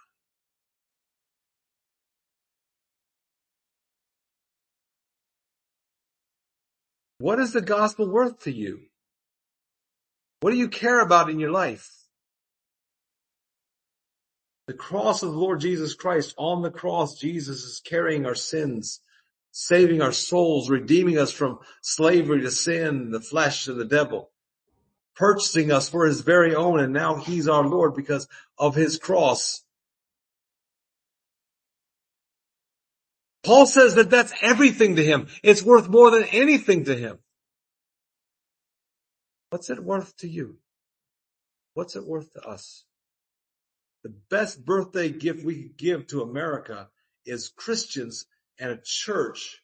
what is the gospel worth to you? What do you care about in your life? The cross of the Lord Jesus Christ. On the cross, Jesus is carrying our sins, saving our souls, redeeming us from slavery to sin, the flesh, and the devil, purchasing us for His very own, and now He's our Lord because of His cross. Paul says that that's everything to him. It's worth more than anything to him. What's it worth to you? What's it worth to us? The best birthday gift we could give to America is Christians and a church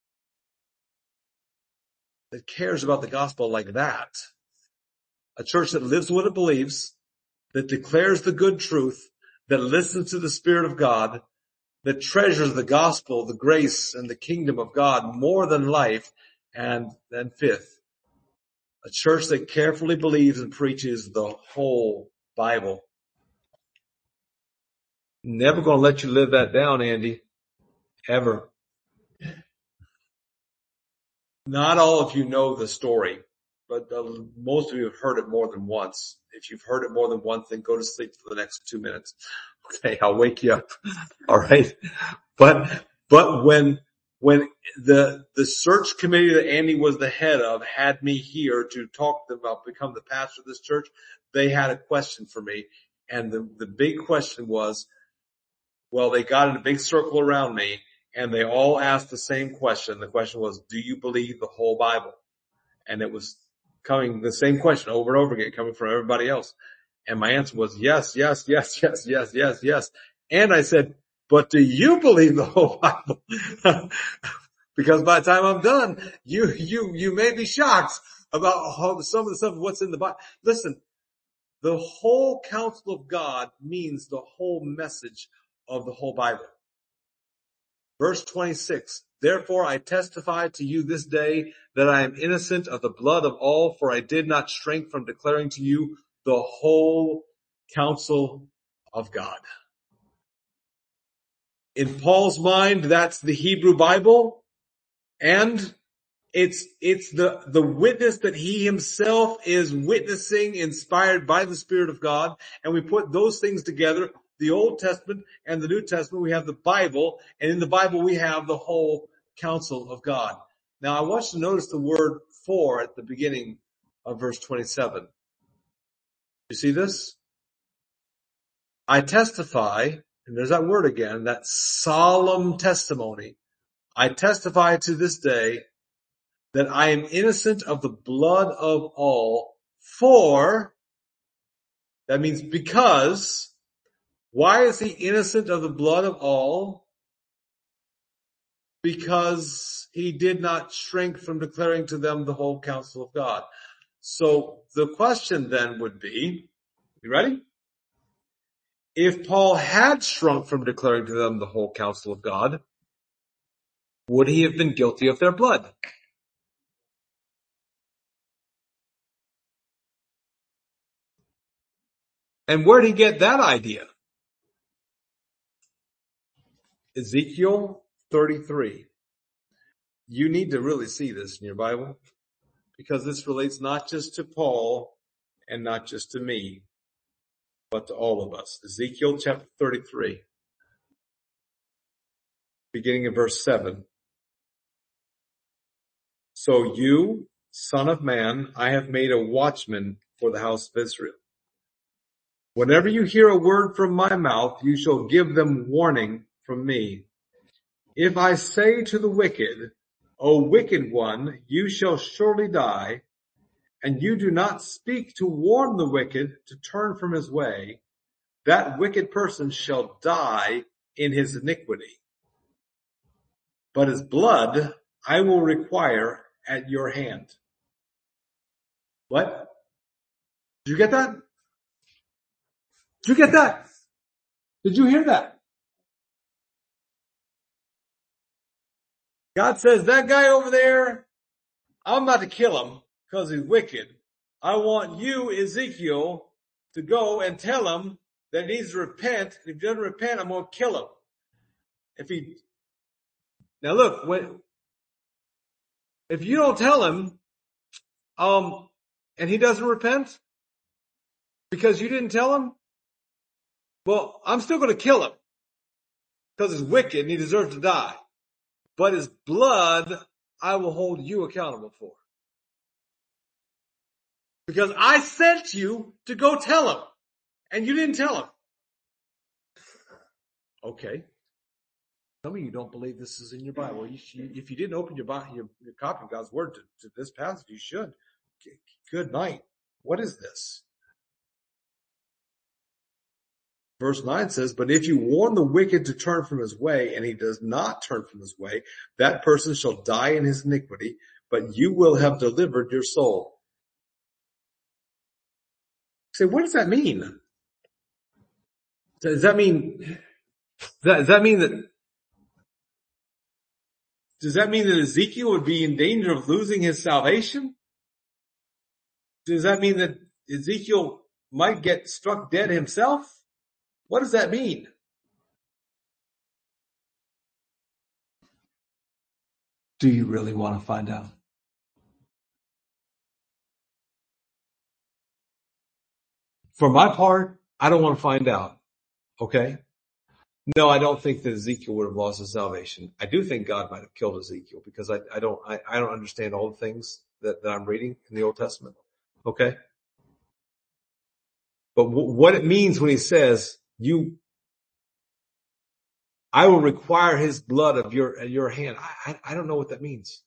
that cares about the gospel like that. A church that lives what it believes, that declares the good truth, that listens to the Spirit of God, that treasures the gospel, the grace, and the kingdom of God more than life. And then fifth, a church that carefully believes and preaches the whole Bible. Never going to let you live that down, Andy. Ever. Not all of you know the story, but uh, most of you have heard it more than once. If you've heard it more than once, then go to sleep for the next two minutes. Okay, I'll wake you up. All right. But, but when, when the, the search committee that Andy was the head of had me here to talk to them about become the pastor of this church, they had a question for me. And the, the big question was, well, they got in a big circle around me and they all asked the same question. The question was, do you believe the whole Bible? And it was coming, the same question over and over again, coming from everybody else. And my answer was yes, yes, yes, yes, yes, yes, yes. And I said, but do you believe the whole Bible? Because by the time I'm done, you, you, you may be shocked about how, some of the stuff, what's in the Bible. Listen, the whole counsel of God means the whole message of the whole Bible. Verse twenty-six, therefore I testify to you this day that I am innocent of the blood of all, for I did not shrink from declaring to you the whole counsel of God. In Paul's mind, that's the Hebrew Bible, and it's, it's the, the witness that he himself is witnessing, inspired by the Spirit of God, and we put those things together, the Old Testament and the New Testament, we have the Bible, and in the Bible we have the whole counsel of God. Now I want you to notice the word for at the beginning of verse twenty-seven. You see this? I testify, and there's that word again, that solemn testimony. I testify to this day that I am innocent of the blood of all, for, that means because, why is he innocent of the blood of all? Because he did not shrink from declaring to them the whole counsel of God. So the question then would be, you ready? If Paul had shrunk from declaring to them the whole counsel of God, would he have been guilty of their blood? And where did he get that idea? Ezekiel thirty-three. You need to really see this in your Bible, because this relates not just to Paul and not just to me, but to all of us. Ezekiel chapter thirty-three, beginning in verse seven. So you, son of man, I have made a watchman for the house of Israel. Whenever you hear a word from my mouth, you shall give them warning from me. If I say to the wicked, O wicked one, you shall surely die, and you do not speak to warn the wicked to turn from his way, that wicked person shall die in his iniquity. But his blood I will require at your hand. What? Did you get that? Did you get that? Did you hear that? God says, that guy over there, I'm about to kill him because he's wicked. I want you, Ezekiel, to go and tell him that he needs to repent. If he doesn't repent, I'm going to kill him. If he, now look, when, if you don't tell him, um, and he doesn't repent because you didn't tell him, well, I'm still going to kill him because he's wicked and he deserves to die. But his blood, I will hold you accountable for. Because I sent you to go tell him, and you didn't tell him. Okay. Some of you don't believe this is in your Bible. You should, if you didn't open your, your, your copy of God's Word to, to this passage, you should. Good night. What is this? Verse nine says, but if you warn the wicked to turn from his way, and he does not turn from his way, that person shall die in his iniquity, but you will have delivered your soul. Say, what does that mean? Does that mean, does that mean that, does that mean that Ezekiel would be in danger of losing his salvation? Does that mean that Ezekiel might get struck dead himself? What does that mean?
Do you really want to find out?
For my part, I don't want to find out. Okay? No, I don't think that Ezekiel would have lost his salvation. I do think God might have killed Ezekiel because I, I don't, I, I don't understand all the things that, that I'm reading in the Old Testament. Okay? But w- what it means when he says, you, I will require his blood of your, your hand. I, I, I don't know what that means.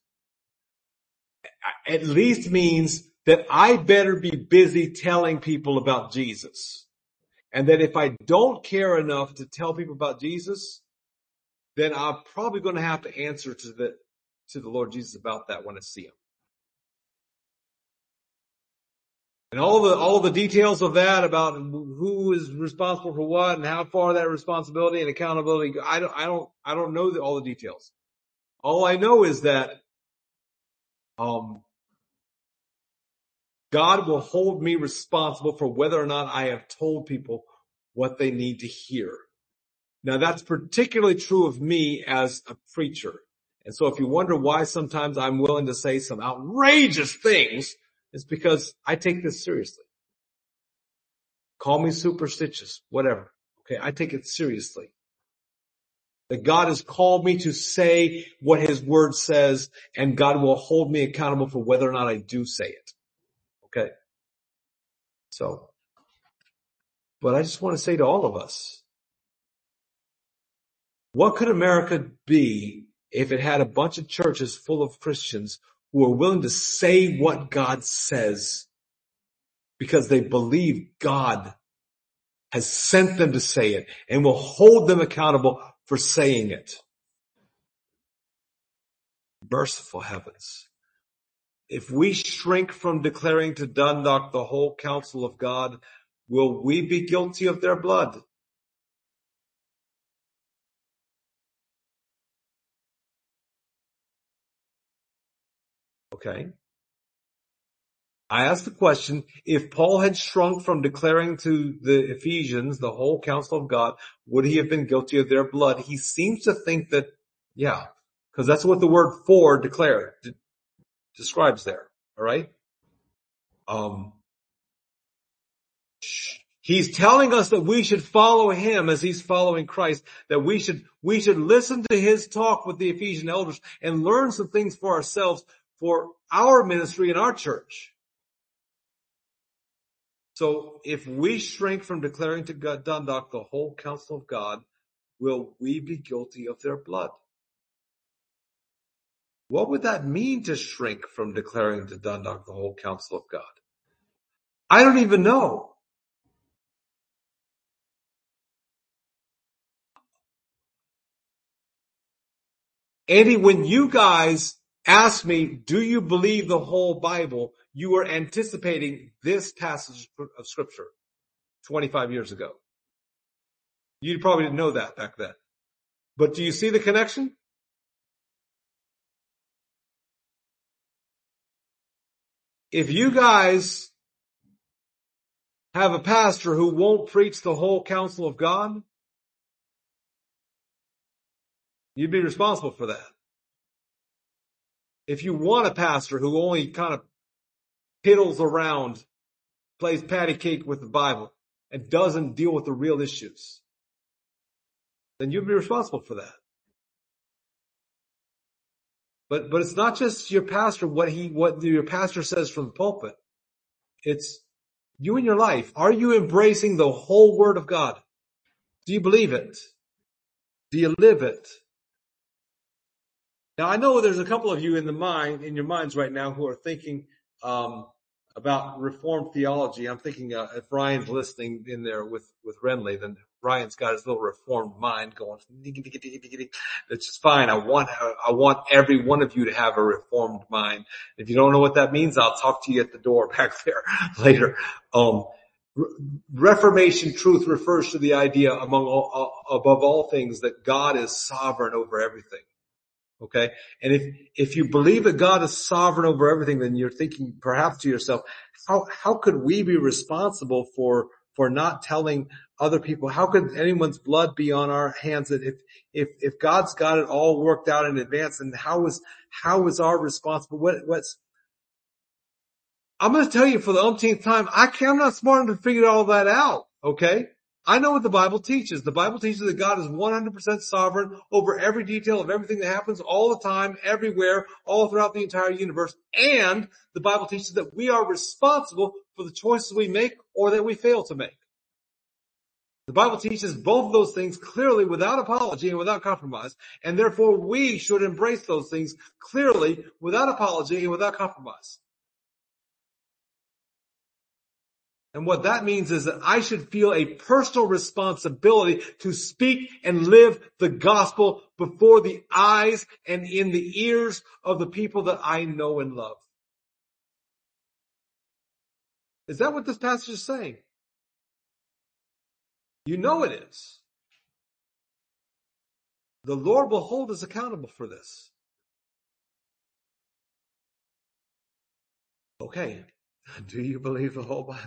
At least means that I better be busy telling people about Jesus. And that if I don't care enough to tell people about Jesus, then I'm probably going to have to answer to the, to the Lord Jesus about that when I see him. And all the, all the details of that about who is responsible for what and how far that responsibility and accountability, I don't, I don't, I don't know the, all the details. All I know is that, um, God will hold me responsible for whether or not I have told people what they need to hear. Now that's particularly true of me as a preacher. And so if you wonder why sometimes I'm willing to say some outrageous things, it's because I take this seriously. Call me superstitious, whatever. Okay, I take it seriously. That God has called me to say what his word says, and God will hold me accountable for whether or not I do say it. Okay. So, but I just want to say to all of us, what could America be if it had a bunch of churches full of Christians who are willing to say what God says because they believe God has sent them to say it and will hold them accountable for saying it? Merciful heavens. If we shrink from declaring to Dundalk the whole counsel of God, will we be guilty of their blood? Okay. I asked the question, if Paul had shrunk from declaring to the Ephesians the whole counsel of God, would he have been guilty of their blood? He seems to think that, yeah, because that's what the word for declare de- describes there. All right. Um, he's telling us that we should follow him as he's following Christ, that we should, we should listen to his talk with the Ephesian elders and learn some things for ourselves for our ministry in our church. So if we shrink from declaring to God, Dundalk the whole counsel of God, will we be guilty of their blood? What would that mean to shrink from declaring to Dundalk the whole counsel of God? I don't even know. Andy, when you guys asked me, do you believe the whole Bible? You were anticipating this passage of scripture twenty-five years ago. You probably didn't know that back then. But do you see the connection? If you guys have a pastor who won't preach the whole counsel of God, you'd be responsible for that. If you want a pastor who only kind of piddles around, plays patty cake with the Bible, and doesn't deal with the real issues, then you'd be responsible for that. But, but it's not just your pastor, what he, what your pastor says from the pulpit. It's you in your life. Are you embracing the whole word of God? Do you believe it? Do you live it? Now I know there's a couple of you in the mind, in your minds right now who are thinking, um, about Reformed theology. I'm thinking, uh, if Ryan's listening in there with, with Renly, then Ryan's got his little reformed mind going. It's just fine. I want, I want every one of you to have a reformed mind. If you don't know what that means, I'll talk to you at the door back there later. Um, Reformation truth refers to the idea among all, above all things that God is sovereign over everything. Okay? And if, if you believe that God is sovereign over everything, then you're thinking perhaps to yourself, how, how could we be responsible for, for not telling other people? How could anyone's blood be on our hands that if, if, if God's got it all worked out in advance, and how is, how is our responsible? What, what's, I'm going to tell you for the umpteenth time, I can't, I'm not smart enough to figure all that out. Okay? I know what the Bible teaches. The Bible teaches that God is one hundred percent sovereign over every detail of everything that happens all the time, everywhere, all throughout the entire universe. And the Bible teaches that we are responsible for the choices we make or that we fail to make. The Bible teaches both of those things clearly without apology and without compromise. And therefore we should embrace those things clearly without apology and without compromise. And what that means is that I should feel a personal responsibility to speak and live the gospel before the eyes and in the ears of the people that I know and love. Is that what this passage is saying? You know it is. The Lord will hold us accountable for this. Okay. Do you believe the whole Bible?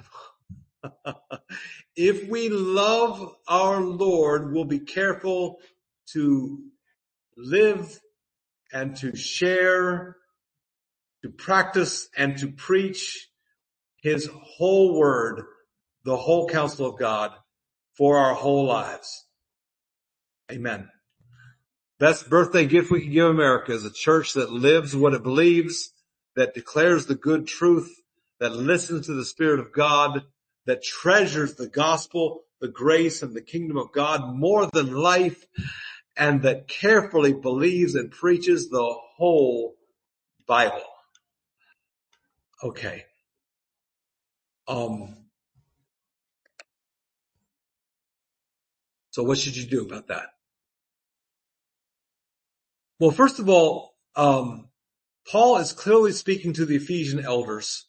If we love our Lord, we'll be careful to live and to share, to practice and to preach His whole word, the whole counsel of God for our whole lives. Amen. Best birthday gift we can give America is a church that lives what it believes, that declares the good truth, that listens to the Spirit of God, that treasures the gospel, the grace, and the kingdom of God more than life, and that carefully believes and preaches the whole Bible. Okay. Um, so what should you do about that? Well, first of all, um, Paul is clearly speaking to the Ephesian elders,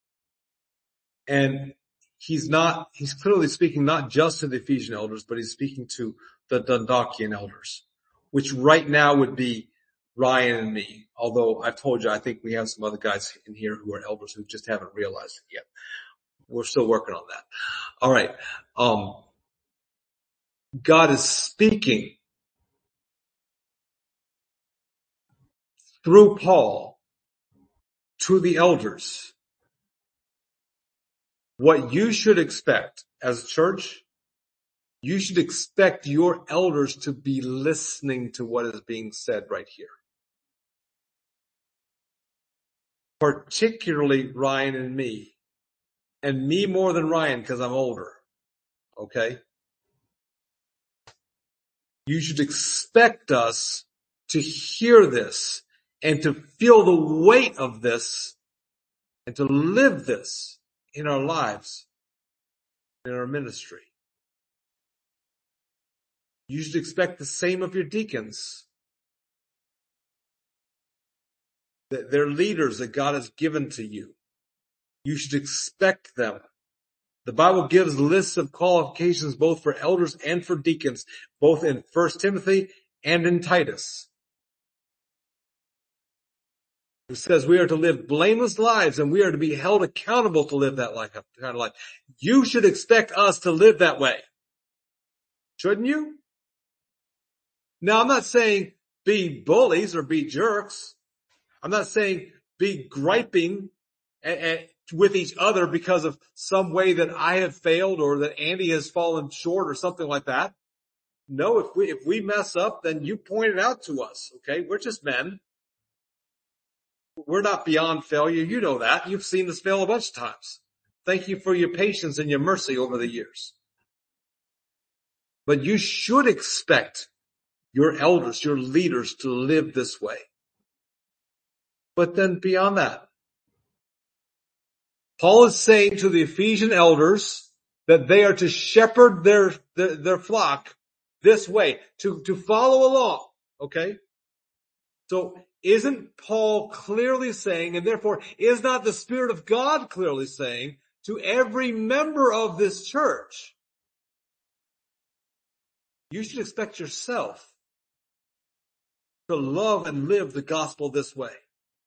and he's not, he's clearly speaking not just to the Ephesian elders, but he's speaking to the Dundakian elders, which right now would be Ryan and me. Although I've told you, I think we have some other guys in here who are elders who just haven't realized it yet. We're still working on that. All right. Um, God is speaking through Paul to the elders. What you should expect as a church, you should expect your elders to be listening to what is being said right here. Particularly Ryan and me. And me more than Ryan because I'm older. Okay? You should expect us to hear this and to feel the weight of this and to live this in our lives, in our ministry. You should expect the same of your deacons. That they're leaders that God has given to you. You should expect them. The Bible gives lists of qualifications both for elders and for deacons, both in First Timothy and in Titus. It says we are to live blameless lives and we are to be held accountable to live that kind of life. You should expect us to live that way. Shouldn't you? Now, I'm not saying be bullies or be jerks. I'm not saying be griping and, and with each other because of some way that I have failed or that Andy has fallen short or something like that. No, if we, if we mess up, then you point it out to us. Okay. We're just men. We're not beyond failure. You know that. You've seen us fail a bunch of times. Thank you for your patience and your mercy over the years. But you should expect your elders, your leaders to live this way. But then beyond that, Paul is saying to the Ephesian elders that they are to shepherd their, their, their flock this way, to, to follow along. Okay? So isn't Paul clearly saying, and therefore is not the Spirit of God clearly saying to every member of this church, you should expect yourself to love and live the gospel this way.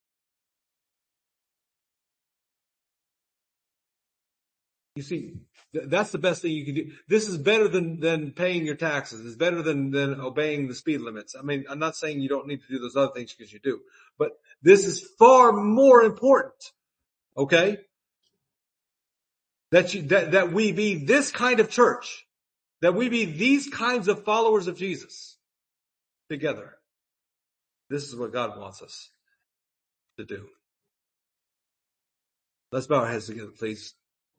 You see, th- that's the best thing you can do. This is better than, than paying your taxes. It's better than, than obeying the speed limits. I mean, I'm not saying you don't need to do those other things because you do, but this is far more important. Okay? That you, that, that we be this kind of church. That we be these kinds of followers of Jesus together. This is what God wants us to do. Let's bow our heads together, please.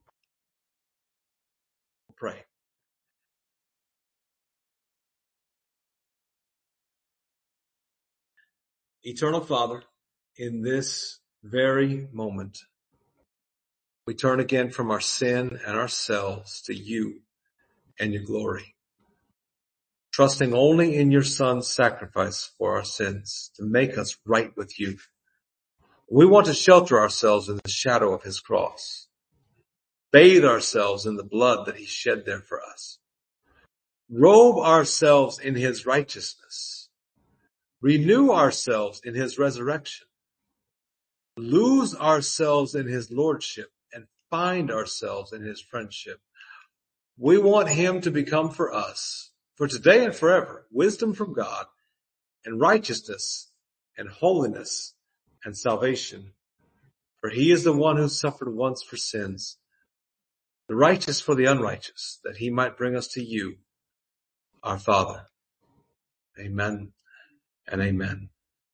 Pray. Eternal Father, in this very moment, we turn again from our sin and ourselves to you and your glory, trusting only in your Son's sacrifice for our sins to make us right with you. We want to shelter ourselves in the shadow of his cross, bathe ourselves in the blood that he shed there for us, robe ourselves in his righteousness, renew ourselves in his resurrection, lose ourselves in his lordship, and find ourselves in his friendship. We want him to become for us, for today and forever, wisdom from God and righteousness and holiness and salvation. For he is the one who suffered once for sins, the righteous for the unrighteous, that he might bring us to you, our Father. Amen and amen.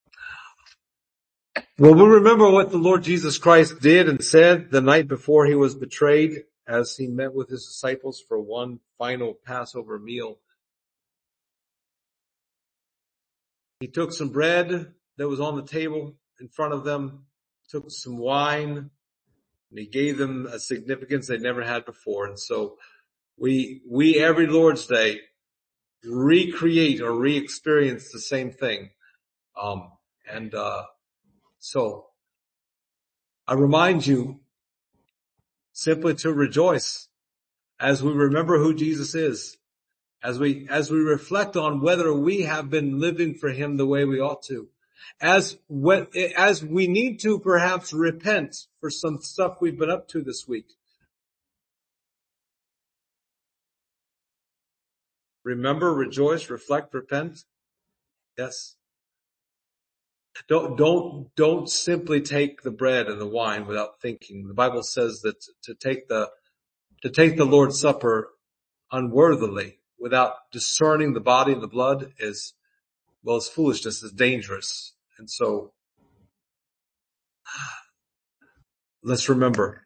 Well, we remember what the Lord Jesus Christ did and said the night before he was betrayed as he met with his disciples for one final Passover meal. He took some bread that was on the table in front of them, took some wine, and he gave them a significance they never had before. And so we, we every Lord's Day recreate or re-experience the same thing. Um, and, uh, so I remind you simply to rejoice as we remember who Jesus is, as we, as we reflect on whether we have been living for him the way we ought to, as when, as we need to perhaps repent for some stuff we've been up to this week. Remember, rejoice, reflect, repent. Yes. Don't, don't, don't simply take the bread and the wine without thinking. The Bible says that to take the, to take the Lord's Supper unworthily without discerning the body and the blood is, well, it's foolishness, it's dangerous. And so let's remember